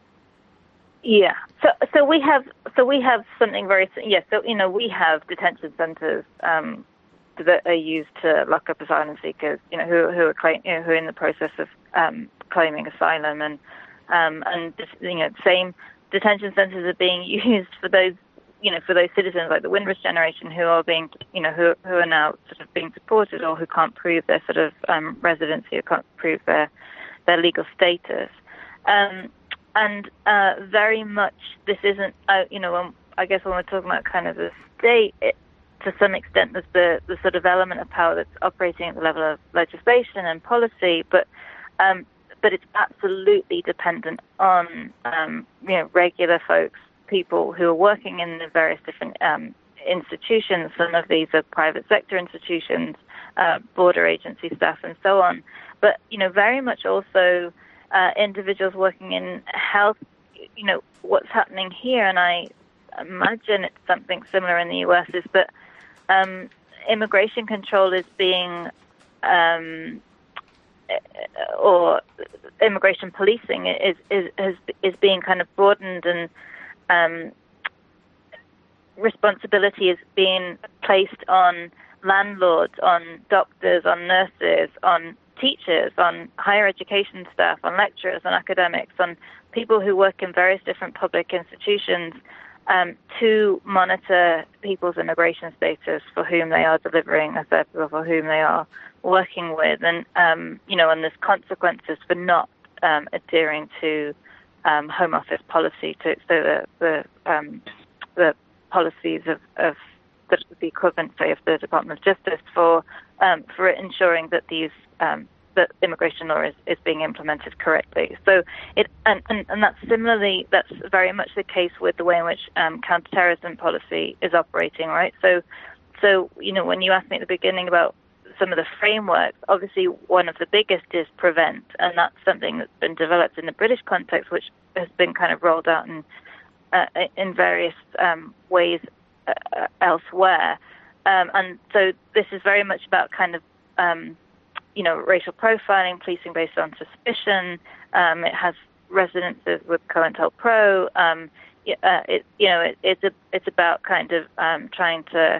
J: Yeah. So so we have so we have something very yeah. So you know we have detention centers. Um, that are used to lock up asylum seekers, you know, who who are claim, you know, who are in the process of um, claiming asylum, and um, and you know, same detention centers are being used for those you know, for those citizens like the Windrush generation who are being, you know, who who are now sort of being deported or who can't prove their sort of um, residency or can't prove their their legal status. Um, and uh, very much this isn't, uh, you know, when, I guess when we're talking about kind of the state, it, to some extent there's the, the sort of element of power that's operating at the level of legislation and policy, but um, but it's absolutely dependent on, um, you know, regular folks, people who are working in the various different um, institutions. Some of these are private sector institutions, uh, border agency staff, and so on. But, you know, very much also uh, individuals working in health. You know, what's happening here, and I imagine it's something similar in the U S, is that um, immigration control is being, um, or immigration policing is is is, is being kind of broadened, and um, responsibility is being placed on landlords, on doctors, on nurses, on teachers, on higher education staff, on lecturers, on academics, on people who work in various different public institutions, um, to monitor people's immigration status, for whom they are delivering a service or for whom they are working with. And, um, you know, and there's consequences for not um, adhering to um, Home Office policy, to, so the, the, um, the policies of, of the, the equivalent, say, of the Department of Justice for um, for ensuring that these um, that immigration law is, is being implemented correctly. So it and, and, and that's similarly that's very much the case with the way in which um, counterterrorism policy is operating, right? So so you know, when you asked me at the beginning about some of the frameworks, obviously one of the biggest is PREVENT, and that's something that's been developed in the British context, which has been kind of rolled out in uh, in various um, ways uh, elsewhere. Um, and so this is very much about kind of, um, you know, racial profiling, policing based on suspicion. Um, it has residences with COINTELPRO. Um, uh, it, you know, it, it's a, it's about kind of um, trying to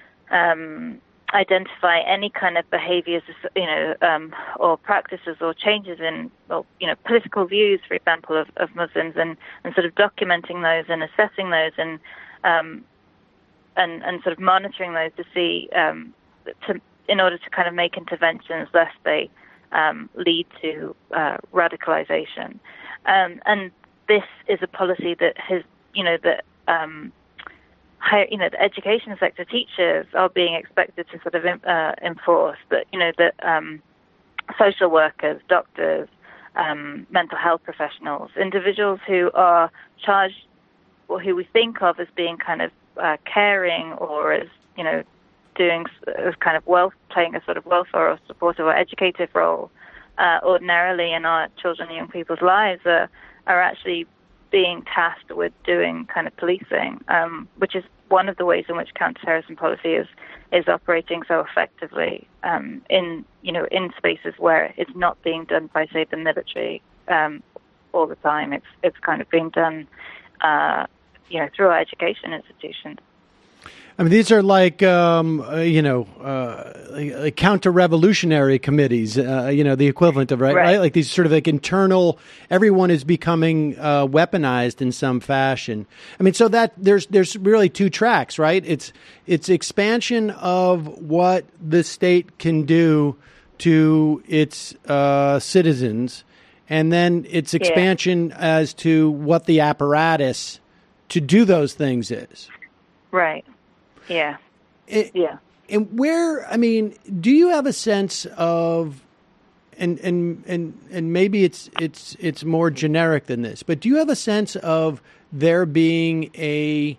J: um, identify any kind of behaviors, you know, um, or practices or changes in, or, you know, political views, for example, of, of Muslims, and, and sort of documenting those and assessing those, and um, and, and sort of monitoring those to see, um, to, in order to kind of make interventions lest they um, lead to uh, radicalization. Um, and this is a policy that has, you know, that um, higher, you know, the education sector, teachers are being expected to sort of uh, enforce, that, you know, that um, social workers, doctors, um, mental health professionals, individuals who are charged, or who we think of as being kind of uh, caring, or as, you know, doing as kind of wealth, playing a sort of welfare or supportive or educative role uh, ordinarily in our children and young people's lives, are, are actually being tasked with doing kind of policing, um, which is one of the ways in which counterterrorism policy is is operating so effectively um, in, you know, in spaces where it's not being done by, say, the military um, all the time. It's it's kind of being done, uh, you know, through our education institutions.
C: I mean, these are like, um, uh, you know, uh, like, like counter-revolutionary committees, uh, you know, the equivalent of, right, right? right? Like these sort of like internal, everyone is becoming uh, weaponized in some fashion. I mean, so that there's there's really two tracks, right? It's it's expansion of what the state can do to its uh, citizens, and then it's expansion yeah. as to what the apparatus to do those things is.
J: Right. Yeah.
C: It,
J: yeah.
C: And where, I mean, do you have a sense of, and and and and maybe it's it's it's more generic than this, but do you have a sense of there being a,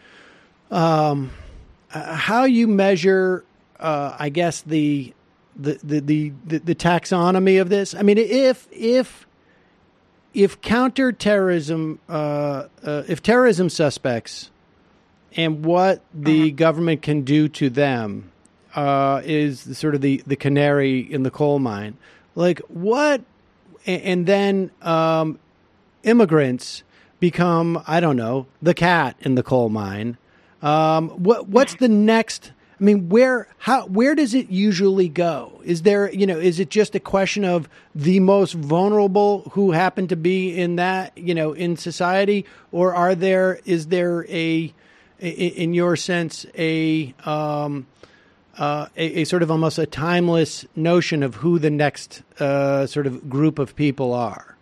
C: um, uh, how you measure, uh, I guess the the, the the the the taxonomy of this? I mean, if if if counterterrorism, uh, uh, if terrorism suspects, and what the uh-huh. government can do to them uh, is sort of the, the canary in the coal mine. Like what, and then um, immigrants become, I don't know, the cat in the coal mine. Um, what what's the next? I mean, where how where does it usually go? Is there, you know, is it just a question of the most vulnerable who happen to be in that, you know, in society, or are there is there a in, in your sense, a, um, uh, a a sort of almost a timeless notion of who the next uh, sort of group of people are?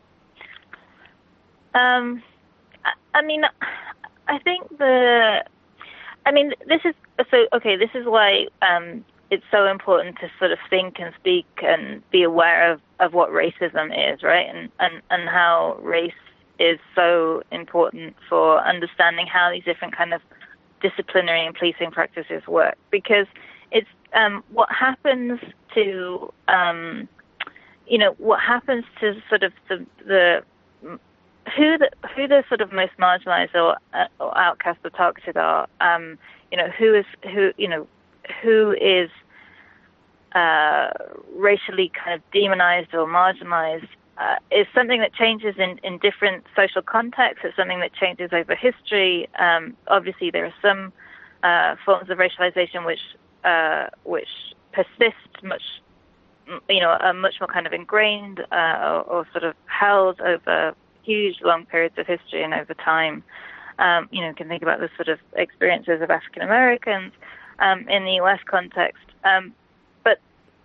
J: Um, I mean, I think the, I mean, this is, so, okay, this is why um, it's so important to sort of think and speak and be aware of, of what racism is, right? And, and, and how race is so important for understanding how these different kind of disciplinary and policing practices work. Because it's um, what happens to, um, you know, what happens to sort of the, the who the who the sort of most marginalized or, uh, or outcast or targeted are, um, you know, who is who, you know, who is uh, racially kind of demonized or marginalized uh, is something that changes in, in different social contexts. It's something that changes over history. Um, obviously, there are some uh, forms of racialization which uh, which persist much, you know, are much more kind of ingrained uh, or, or sort of held over huge long periods of history and over time. Um, you know, you can think about the sort of experiences of African Americans um, in the U S context. Um, but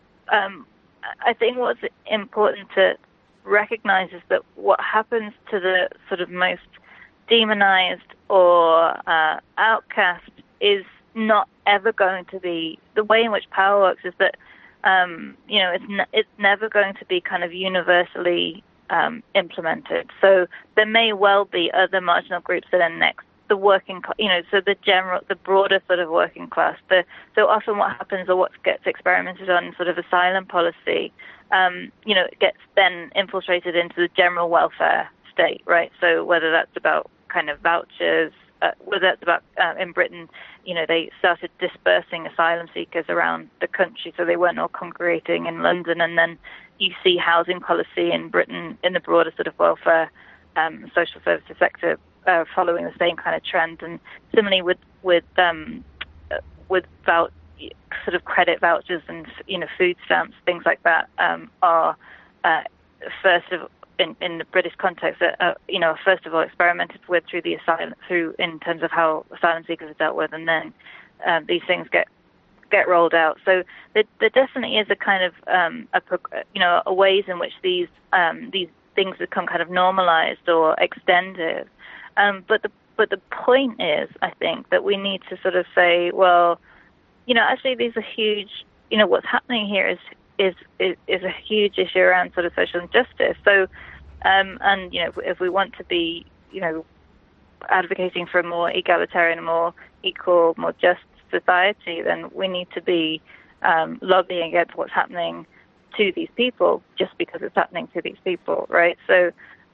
J: um, I think what's important to recognize is that what happens to the sort of most demonized or uh, outcast is not ever going to be, the way in which power works is that, um, you know, it's, ne- it's never going to be kind of universally Um, implemented. So there may well be other marginal groups that are next. The working, you know, so the general, the broader sort of working class. The, so often what happens or what gets experimented on in sort of asylum policy, um, you know, gets then infiltrated into the general welfare state, right? So whether that's about kind of vouchers, uh, whether that's about, uh, in Britain, you know, they started dispersing asylum seekers around the country so they weren't all congregating in London, and then you see housing policy in Britain in the broader sort of welfare um, social services sector uh, following the same kind of trend. And similarly with with um, uh, with vouch- sort of credit vouchers and, you know, food stamps, things like that um, are uh, first of in, in the British context, uh, you know, first of all experimented with through the asylum through in terms of how asylum seekers are dealt with, and then um, these things get. get rolled out. So there, there definitely is a kind of um, a you know a ways in which these um, these things become kind of normalized or extended. Um, but the but the point is, I think, that we need to sort of say, well, you know, actually these are huge. You know, what's happening here is is is, is a huge issue around sort of social injustice. So, um, and you know, if, if we want to be, you know, advocating for a more egalitarian, more equal, more just society, then we need to be um, lobbying against what's happening to these people just because it's happening to these people, right? So,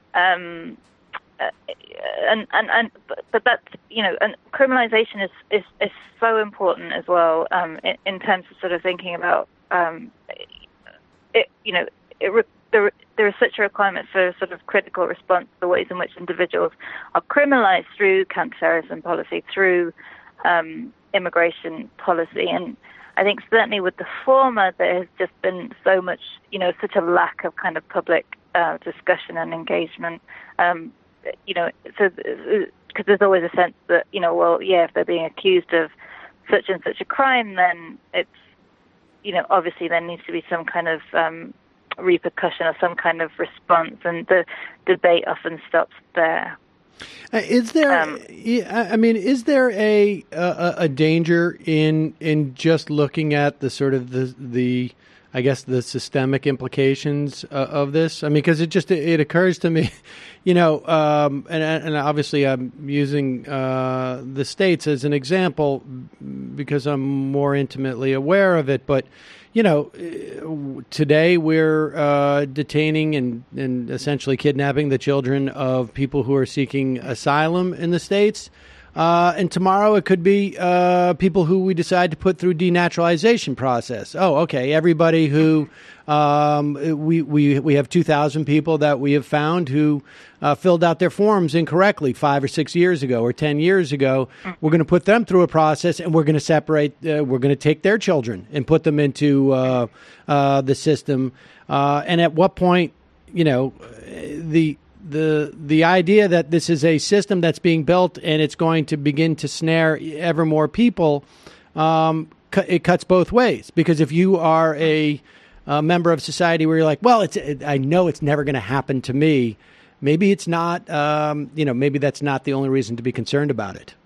J: um, uh, and and and but, but that's, you know, and criminalization is is, is so important as well um, in, in terms of sort of thinking about um, it. You know, it re- there there is such a requirement for sort of critical response to the ways in which individuals are criminalized through counterterrorism policy, through um, immigration policy. And I think certainly with the former, there has just been so much, you know, such a lack of kind of public uh, discussion and engagement. Um, you know, so because there's always a sense that, you know, well, yeah, if they're being accused of such and such a crime, then it's, you know, obviously there needs to be some kind of um, repercussion or some kind of response, and the debate often stops there.
C: Uh, is there? Um, I mean, is there a, a a danger in in just looking at the sort of the the I guess the systemic implications uh, of this? I mean, because it just it occurs to me, you know, um, and and obviously I'm using uh, the States as an example because I'm more intimately aware of it, but. You know, today we're uh, detaining and, and essentially kidnapping the children of people who are seeking asylum in the States. Uh, and tomorrow it could be uh, people who we decide to put through denaturalization process. Oh, okay. Everybody who um, we we we have two thousand people that we have found who uh, filled out their forms incorrectly five or six years ago or ten years ago. We're going to put them through a process, and we're going to separate. Uh, we're going to take their children and put them into uh, uh, the system. Uh, and at what point, you know, the the the idea that this is a system that's being built and it's going to begin to snare ever more people, um, cu- it cuts both ways. Because if you are a, a member of society where you're like, well, it's it, I know it's never going to happen to me, maybe it's not. Um, you know, maybe that's not the only reason to be concerned about it.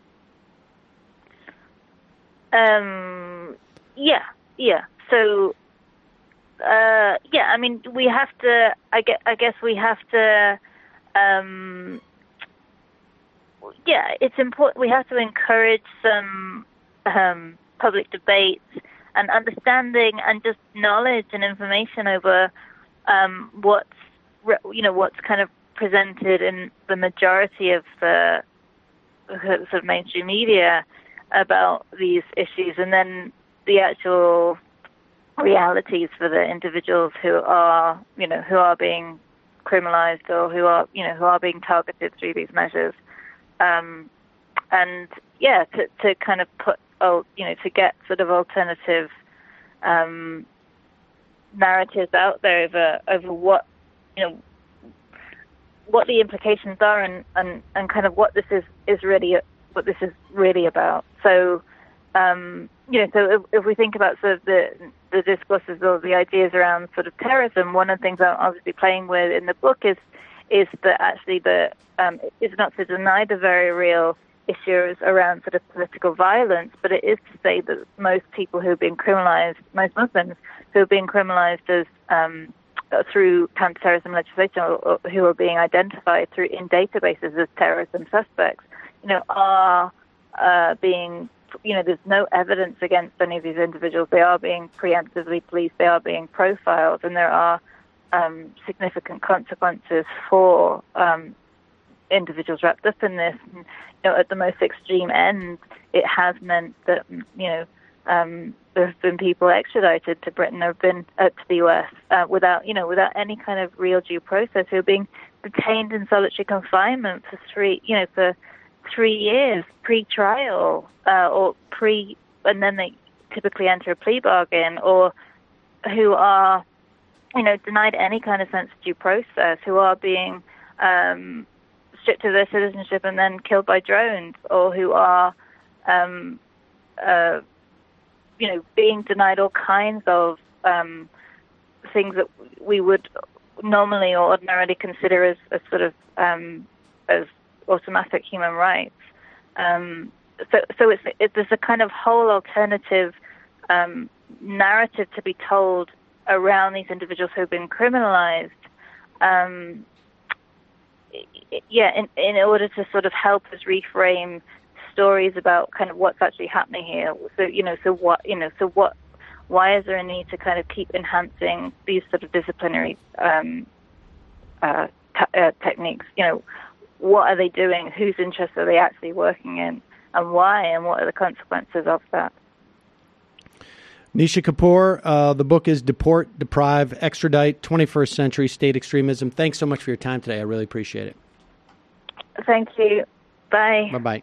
J: Um. Yeah. Yeah. So. Uh, yeah, I mean, we have to. I guess, I guess we have to. Um, yeah, it's important. We have to encourage some um, public debate and understanding, and just knowledge and information over um, what's you know what's kind of presented in the majority of the sort of mainstream media about these issues, and then the actual realities for the individuals who are, you know, who are being criminalized or who are, you know, who are being targeted through these measures. Um, and yeah, to, to kind of put, oh, you know, to get sort of alternative um, narratives out there over, over what, you know, what the implications are and, and, and kind of what this is, is really, what this is really about. So, um, you know, so if, if we think about sort of the the discourses or the ideas around sort of terrorism, one of the things I'm obviously playing with in the book is is that actually the um, is not to deny the very real issues around sort of political violence, but it is to say that most people who have been criminalized, most Muslims who have been criminalized as um, through counterterrorism legislation, or, or who are being identified through in databases as terrorism suspects, you know, are uh, being you know, there's no evidence against any of these individuals. They are being preemptively policed. They are being profiled, and there are um, significant consequences for um, individuals wrapped up in this. And, you know, at the most extreme end, it has meant that you know um, there have been people extradited to Britain, there have been uh, to the U S uh, without you know without any kind of real due process, who are being detained in solitary confinement for three you know for three years pre-trial, uh, or pre, and then they typically enter a plea bargain, or who are, you know, denied any kind of sense of due process, who are being um, stripped of their citizenship and then killed by drones, or who are, um, uh, you know, being denied all kinds of um, things that we would normally or ordinarily consider as, as sort of um, as automatic human rights. Um, so, so it's, it, there's a kind of whole alternative um, narrative to be told around these individuals who've been criminalized. Um, yeah, in, in order to sort of help us reframe stories about kind of what's actually happening here. So, you know, so what, you know, so what, why is there a need to kind of keep enhancing these sort of disciplinary um, uh, t- uh, techniques? You know, what are they doing? Whose interests are they actually working in? And why? And what are the consequences of that?
C: Nisha Kapoor, uh, the book is Deport, Deprive, Extradite, twenty-first Century State Extremism. Thanks so much for your time today. I really appreciate it.
J: Thank you. Bye.
C: Bye-bye.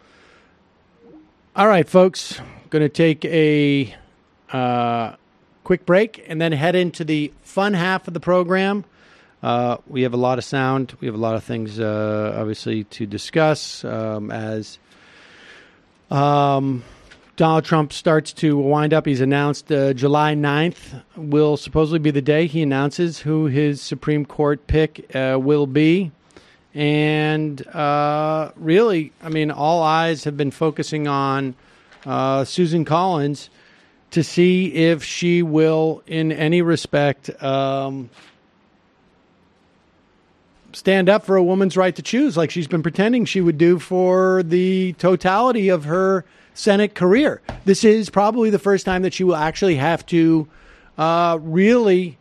C: All right, folks. Going to take a uh, quick break and then head into the fun half of the program. Uh, we have a lot of sound. We have a lot of things, uh, obviously, to discuss um, as um, Donald Trump starts to wind up. He's announced uh, July ninth will supposedly be the day he announces who his Supreme Court pick uh, will be. And uh, really, I mean, all eyes have been focusing on uh, Susan Collins to see if she will, in any respect, um, stand up for a woman's right to choose, like she's been pretending she would do for the totality of her Senate career. This is probably the first time that she will actually have to uh, really,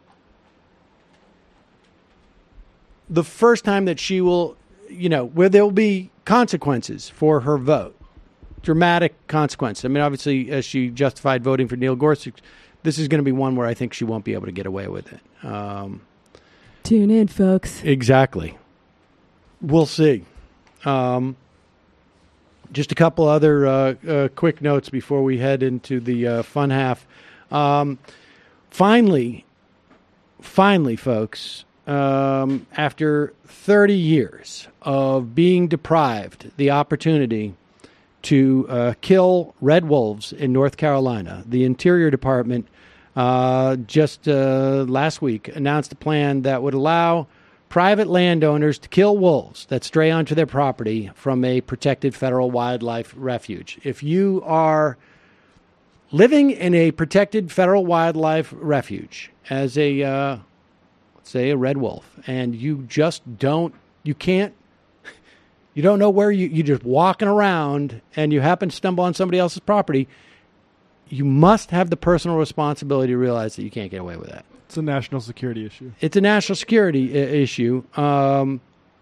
C: the first time that she will, you know, where there will be consequences for her vote, dramatic consequences. I mean, obviously, as she justified voting for Neil Gorsuch, this is going to be one where I think she won't be able to get away with it. Um,
H: Tune in, folks.
C: Exactly. We'll see. Um, just a couple other uh, uh, quick notes before we head into the uh, fun half. Um, finally, finally, folks, um, after thirty years of being deprived the opportunity to uh, kill red wolves in North Carolina, the Interior Department uh, just uh, last week announced a plan that would allow private landowners to kill wolves that stray onto their property from a protected federal wildlife refuge. If you are living in a protected federal wildlife refuge as a, uh, let's say, a red wolf, and you just don't, you can't, you don't know where you, you're just walking around and you happen to stumble on somebody else's property, you must have the personal responsibility to realize that you can't get away with that.
E: It's a national security issue.
C: It's a national security I- issue. Um,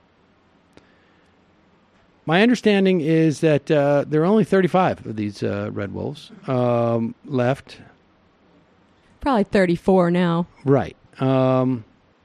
C: my understanding is that uh, there are only thirty-five of these uh, red wolves um, left.
H: Probably thirty-four now.
C: Right. Um,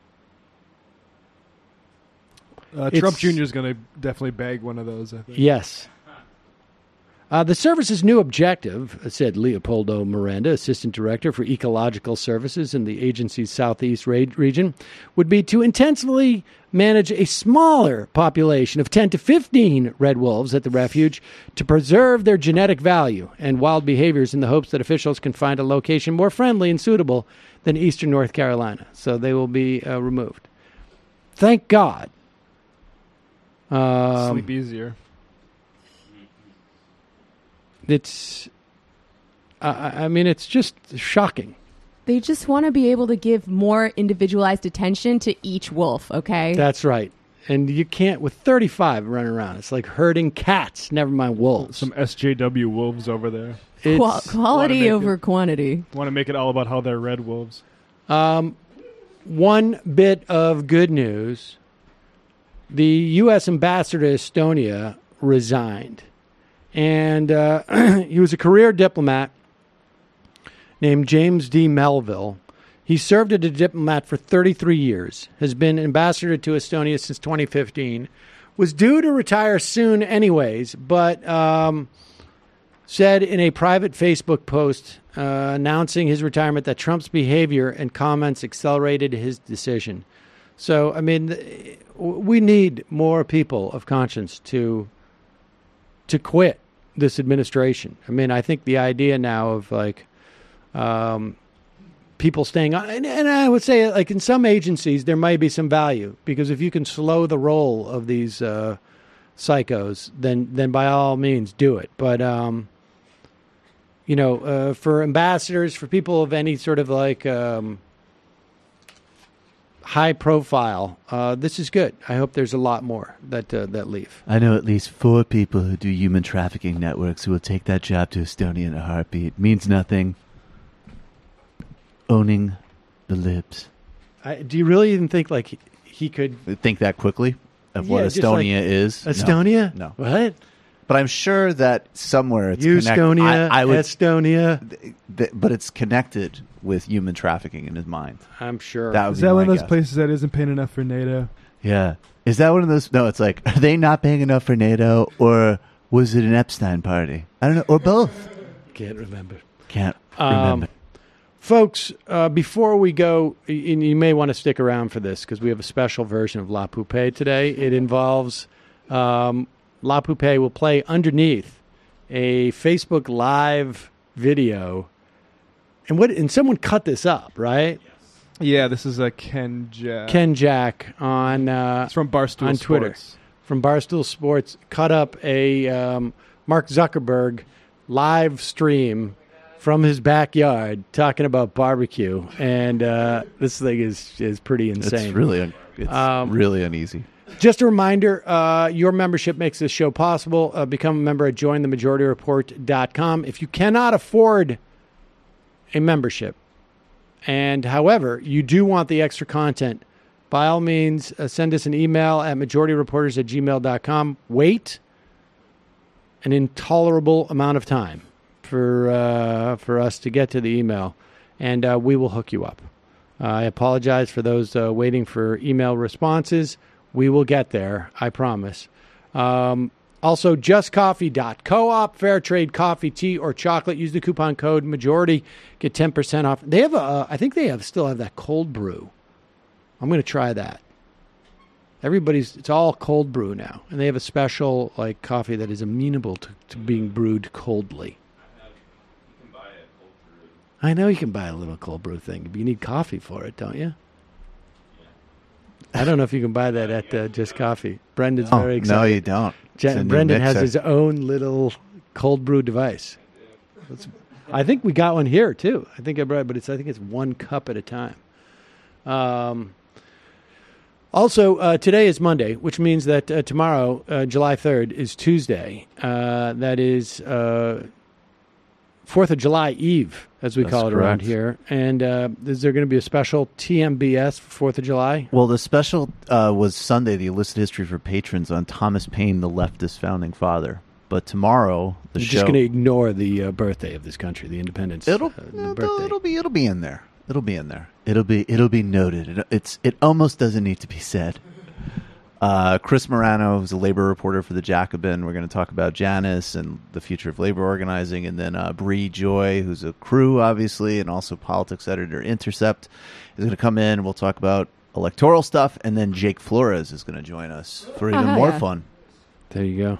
E: Uh, Trump Junior is going to definitely bag one of those, I think.
C: Yes. Uh, the service's new objective, said Leopoldo Miranda, Assistant Director for Ecological Services in the agency's Southeast re- region, would be to intensively manage a smaller population of ten to fifteen red wolves at the refuge to preserve their genetic value and wild behaviors in the hopes that officials can find a location more friendly and suitable than eastern North Carolina. So they will be uh, removed. Thank God. Um,
E: Sleep easier.
C: It's, uh, I mean, it's just shocking.
H: They just want to be able to give more individualized attention to each wolf, okay?
C: That's right. And you can't, with thirty-five running around, it's like herding cats, never mind wolves.
E: Some S J W wolves over there.
H: Qual- quality over
E: it,
H: quantity.
E: Want to make it all about how they're red wolves.
C: Um, one bit of good news. The U S ambassador to Estonia resigned. And uh, he was a career diplomat named James D. Melville. He served as a diplomat for thirty-three years, has been ambassador to Estonia since twenty fifteen, was due to retire soon anyways, but um, said in a private Facebook post uh, announcing his retirement that Trump's behavior and comments accelerated his decision. So, I mean, we need more people of conscience to to quit this administration. I mean, I think the idea now of like um, people staying on, and, and I would say like in some agencies there might be some value, because if you can slow the roll of these uh, psychos, then then by all means do it. But um, you know, uh, for ambassadors, for people of any sort of like um, high profile, uh, this is good. I hope there's a lot more that uh, that leave.
D: I know at least four people who do human trafficking networks who will take that job to Estonia in a heartbeat. Means nothing. Owning the libs.
C: I, do you really even think like he, he could
D: think that quickly of
C: Yeah,
D: what
C: just
D: Estonia
C: like,
D: is?
C: Estonia?
D: No.
C: no. What?
D: But I'm sure that somewhere it's connected.
C: Estonia,
D: I, I would,
C: Estonia.
D: Th- th- but it's connected with human trafficking in his mind.
C: I'm sure.
D: That would
E: Is
D: be
E: that one
D: my
E: of those
D: guess.
E: places that isn't paying enough for NATO?
D: Yeah. Is that one of those? No, it's like, are they not paying enough for NATO, or was it an Epstein party? I don't know. Or both.
C: Can't remember.
D: Can't
C: Um,
D: remember.
C: Folks, uh, before we go, and you may want to stick around for this because we have a special version of La Poupée today. It involves um, La Poupée will play underneath a Facebook Live video. And what? And someone cut this up, right?
E: Yeah, this is a Ken Jack.
C: Ken Jack on uh,
E: It's from Barstool
C: on Twitter.
E: Sports.
C: From Barstool Sports, cut up a um, Mark Zuckerberg live stream from his backyard talking about barbecue, and uh, this thing is is pretty insane.
D: It's really, un- it's
C: Um,
D: really uneasy.
C: Just a reminder, uh, your membership makes this show possible. Uh, become a member at join the majority report dot com. If you cannot afford a membership, and however, you do want the extra content, by all means, uh, send us an email at majority reporters at gmail dot com. Wait an intolerable amount of time for uh, for us to get to the email, and uh, we will hook you up. Uh, I apologize for those uh, waiting for email responses. We will get there, I promise. Um, also, just coffee dot coop, fair trade coffee, tea, or chocolate. Use the coupon code majority, get ten percent off. They have a, uh, I think they have still have that cold brew I'm going to try that. Everybody's, it's all cold brew now. And they have a special like coffee that is amenable to, to being brewed coldly. I know you can buy a little cold brew thing, but you need coffee for it, don't you? I don't know if you can buy that at uh, Just Coffee. Brendan's
D: Oh,
C: very excited.
D: no, you don't. It's a
C: Jen,
D: new
C: Brendan has
D: mixer.
C: his own little cold brew device. It's, I think we got one here too. I think I brought, but it's I think it's one cup at a time. Um. Also, uh, today is Monday, which means that uh, tomorrow, uh, July third, is Tuesday. Uh, that is uh, Fourth of July Eve, as we
D: That's
C: call it around
D: correct.
C: here. And uh, is there going to be a special T M B S for Fourth of July?
D: Well, the special uh, was Sunday, the illicit history for patrons on Thomas Paine, the leftist founding father. But tomorrow, the
C: You're
D: show
C: just going to ignore the uh, birthday of this country, the independence.
D: it'll
C: uh, the
D: it'll,
C: birthday.
D: it'll be it'll be in there. It'll be in there. It'll be it'll be noted. It, it's it almost doesn't need to be said. Uh, Chris Morano, who's a labor reporter for the Jacobin, we're going to talk about Janus and the future of labor organizing, and then uh, Bree Joy, who's a crew, obviously, and also politics editor at Intercept, is going to come in. We'll talk about electoral stuff, and then Jake Flores is going to join us for even
H: Oh,
D: more
H: yeah.
D: fun.
C: There you go.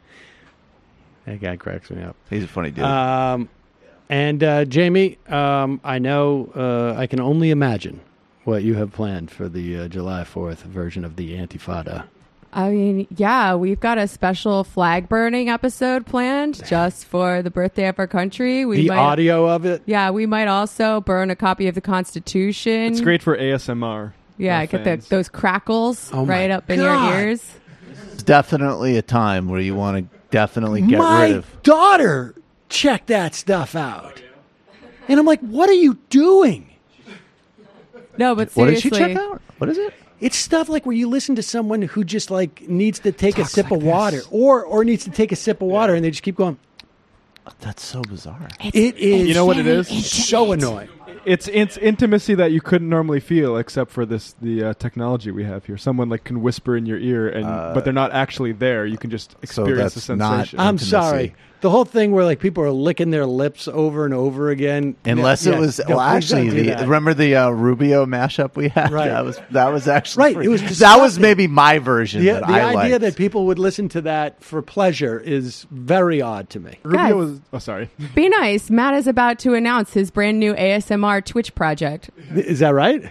C: That guy cracks me up.
D: He's a funny dude.
C: Um, and uh, Jamie, um, I know uh, I can only imagine what you have planned for the uh, July fourth version of the Antifada.
H: I mean, yeah, we've got a special flag burning episode planned just for the birthday of our country. We
C: The
H: might,
C: audio of it?
H: Yeah, we might also burn a copy of the Constitution.
E: It's great for A S M R.
H: Yeah,
E: uh,
H: get the,
E: fans.
H: those crackles
C: Oh my
H: right up in
C: God.
H: your ears.
D: It's definitely a time where you want to definitely get
C: My
D: rid of.
C: daughter checked that stuff out. And I'm like, what are you doing?
H: No, but
D: What did
H: seriously.
D: she check out? What is it?
C: It's stuff like where you listen to someone who just like needs to take a sip of water or or needs to take a sip of water and they just keep going.
D: That's so bizarre.
C: It is
E: You know what it is?
C: so annoying.
E: It's it's intimacy that you couldn't normally feel, except for this the uh, technology we have here. Someone like can whisper in your ear, and but they're not actually there. You can just experience the
D: that's not-
E: sensation.
C: I'm
D: Intimacy.
C: sorry. The whole thing where like people are licking their lips over and over again.
D: Unless
C: Yeah,
D: it was
C: yeah,
D: well,
C: don't- please don't
D: actually,
C: do
D: the,
C: that.
D: remember the uh, Rubio mashup we had?
C: Right.
D: That was that was actually
C: Right,
D: free.
C: it was
D: that was
C: disgusting.
D: maybe my version.
C: the,
D: that
C: the
D: I
C: idea
D: liked.
C: that people would listen to that for pleasure is very odd to me.
E: Rubio
H: Guys.
E: was. Oh, sorry.
H: Be nice. Matt is about to announce his brand new A S M R Twitch project.
C: Is that right?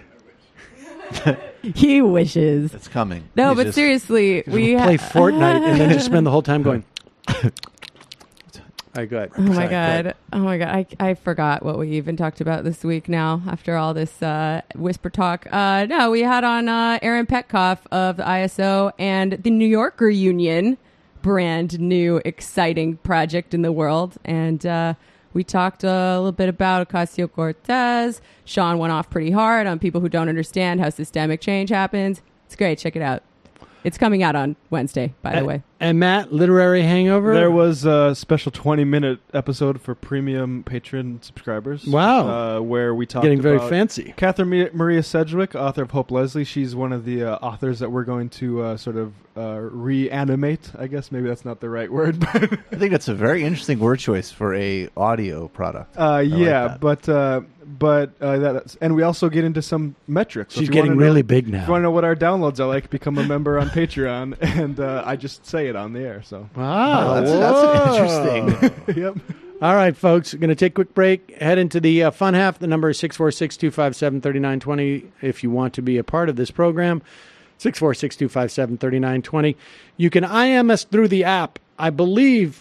H: He wishes.
D: it's coming.
H: No,
D: You
H: but
D: just-
H: seriously, we
C: Play
H: ha-
C: Fortnite and then just spend the whole time going. All right, go ahead.
H: Oh my
C: Sorry, go
H: god!
C: ahead.
H: Oh my god! I, I forgot what we even talked about this week. Now, after all this uh, whisper talk, uh, no, we had on uh, Aaron Petkoff of the I S O and the New Yorker Union, brand new exciting project in the world, and uh, we talked a little bit about Ocasio-Cortez. Sean went off pretty hard on people who don't understand how systemic change happens. It's great. Check it out. It's coming out on Wednesday, by the way.
C: And Matt, literary hangover.
E: There was a special twenty-minute episode for premium patron subscribers.
C: Wow.
E: Uh, where we talked
C: Getting very
E: about
C: fancy.
E: Catherine Ma- Maria Sedgwick, author of Hope Leslie. She's one of the uh, authors that we're going to uh, sort of uh, reanimate. I guess maybe that's not the right word, but
D: I think that's a very interesting word choice for a audio product.
E: uh,
D: like
E: yeah.
D: that.
E: but uh, but uh, that's, and we also get into some metrics. So
C: She's
E: if you wanna
C: getting
E: know-
C: really big
E: If you
C: now.
E: want to know what our downloads are like, become a member on Patreon, and uh, I just say it on the air. So
C: Wow,
D: Oh, that's, that's an interesting.
E: yep.
C: All right, folks, we're going to take a quick break. Head into the uh, fun half. The number is six four six, two five seven, three nine two zero if you want to be a part of this program. six four six, two five seven, three nine two zero. You can I M us through the app. I believe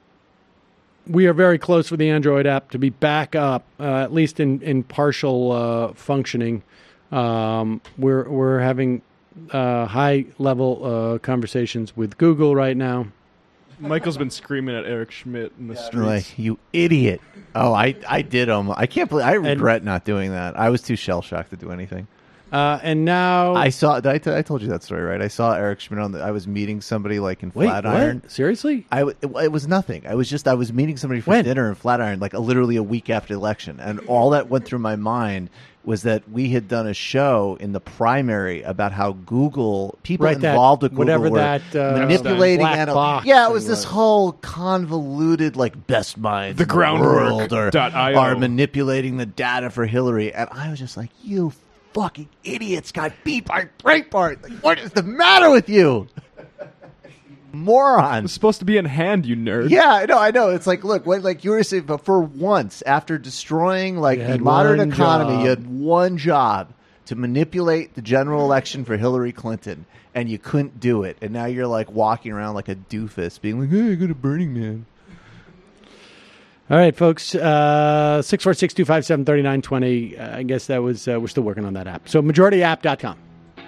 C: we are very close with the Android app to be back up, uh, at least in, in partial uh, functioning. Um, we're, we're having uh, high-level uh, conversations with Google right now.
E: Michael's been screaming at Eric Schmidt in the streets.
D: Like, you idiot. Oh, I, I did almost. I can't believe. I regret not doing that. I was too shell shocked to do anything.
C: Uh, and now...
D: I saw. I, t- I told you that story, right? I saw Eric Schmidt on the. I was meeting somebody like in
C: Wait,
D: Flatiron.
C: what? Seriously?
D: I w- it, it was nothing. I was just I was meeting somebody for
C: When?
D: dinner in Flatiron, like a, literally a week after the election, and all that went through my mind was that we had done a show in the primary about how Google people
C: Right, that-
D: involved with Google
C: whatever
D: were
C: that, uh,
D: manipulating.
C: black
D: anal-
C: box
D: yeah, it was
C: thing
D: this
C: was.
D: whole convoluted like best minds
E: The
D: in the
E: groundwork
D: world are,
E: dot I O.
D: are manipulating the data for Hillary, and I was just like, you fucking idiots got beat by Breitbart. Like, what is the matter with you? Morons.
E: It's supposed to be in hand, you nerd.
D: Yeah, I know, I know. It's like, look, what, like you were saying, but for once, after destroying like
C: You
D: the
C: had
D: modern
C: one
D: economy,
C: job.
D: you had one job to manipulate the general election for Hillary Clinton, and you couldn't do it. And now you're like walking around like a doofus, being like, "Hey, I got a Burning Man."
C: All right, folks. Uh, six four six two five seven thirty nine twenty. Uh, I guess that was uh, we're still working on that app. So majority app dot com.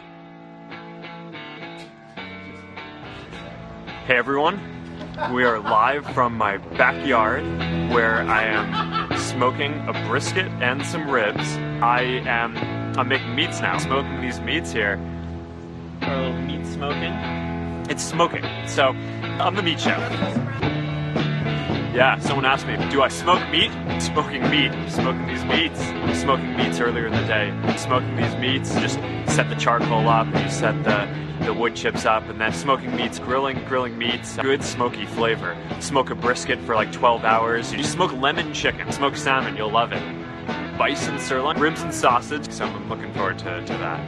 K: Hey everyone, we are live from my backyard where I am smoking a brisket and some ribs. I am I'm making meats now. Smoking these meats here. Our little meat smoking. It's smoking. So I'm the meat chef. Yeah, someone asked me, do I smoke meat? Smoking meat. Smoking these meats. Smoking meats earlier in the day. Smoking these meats, just set the charcoal up, and you set the the wood chips up, and then smoking meats, grilling, grilling meats, good smoky flavor. Smoke a brisket for like twelve hours. You smoke lemon chicken, smoke salmon, you'll love it. Bison sirloin, ribs and sausage, so I'm looking forward to, to that.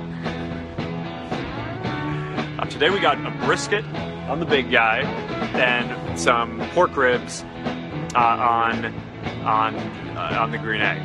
K: Uh, today we got a brisket on the big guy, and some pork ribs uh, on, on, uh, on the green egg.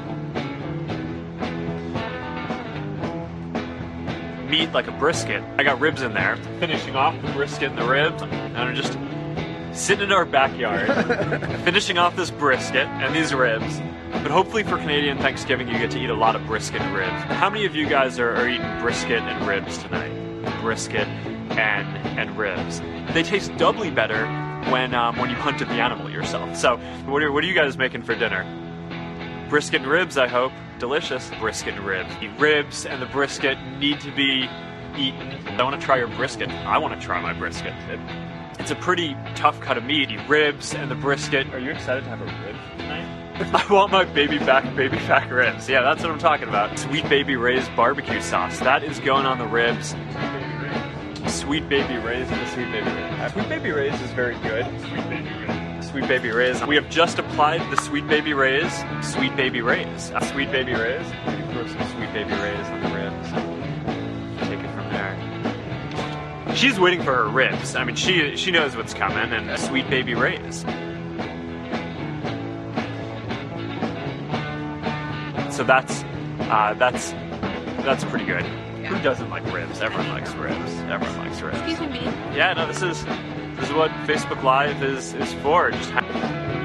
K: Meat like a brisket. I got ribs in there. Finishing off the brisket and the ribs, and I'm just sitting in our backyard, finishing off this brisket and these ribs. But hopefully for Canadian Thanksgiving, you get to eat a lot of brisket and ribs. How many of you guys are, are eating brisket and ribs tonight? Brisket and and ribs. They taste doubly better when um, when you hunted the animal yourself. So, what are what are you guys making for dinner? Brisket and ribs, I hope. Delicious. Brisket and ribs. The ribs and the brisket need to be eaten. I want to try your brisket. I want to try my brisket. It, it's a pretty tough cut of meat. The ribs and the brisket. Are you excited to have a rib tonight? I want my baby back, baby back ribs. Yeah, that's what I'm talking about. Sweet Baby Ray's barbecue sauce. That is going on the ribs. Sweet Baby Ray's and the Sweet Baby Ray's. Sweet Baby Ray's is very good. Sweet Baby Ray's. Sweet Baby Ray's. We have just applied the Sweet Baby Ray's. Sweet Baby Ray's. Uh, Sweet Baby Ray's. We throw some Sweet Baby Ray's on the ribs. Take it from there. She's waiting for her ribs. I mean, she she knows what's coming. And a Sweet Baby Ray's. So that's uh, that's that's pretty good. Yeah. Who doesn't like ribs? Everyone likes ribs. Everyone likes ribs.
L: Excuse me.
K: Yeah, no, this is this is what Facebook Live is is for. Just ha-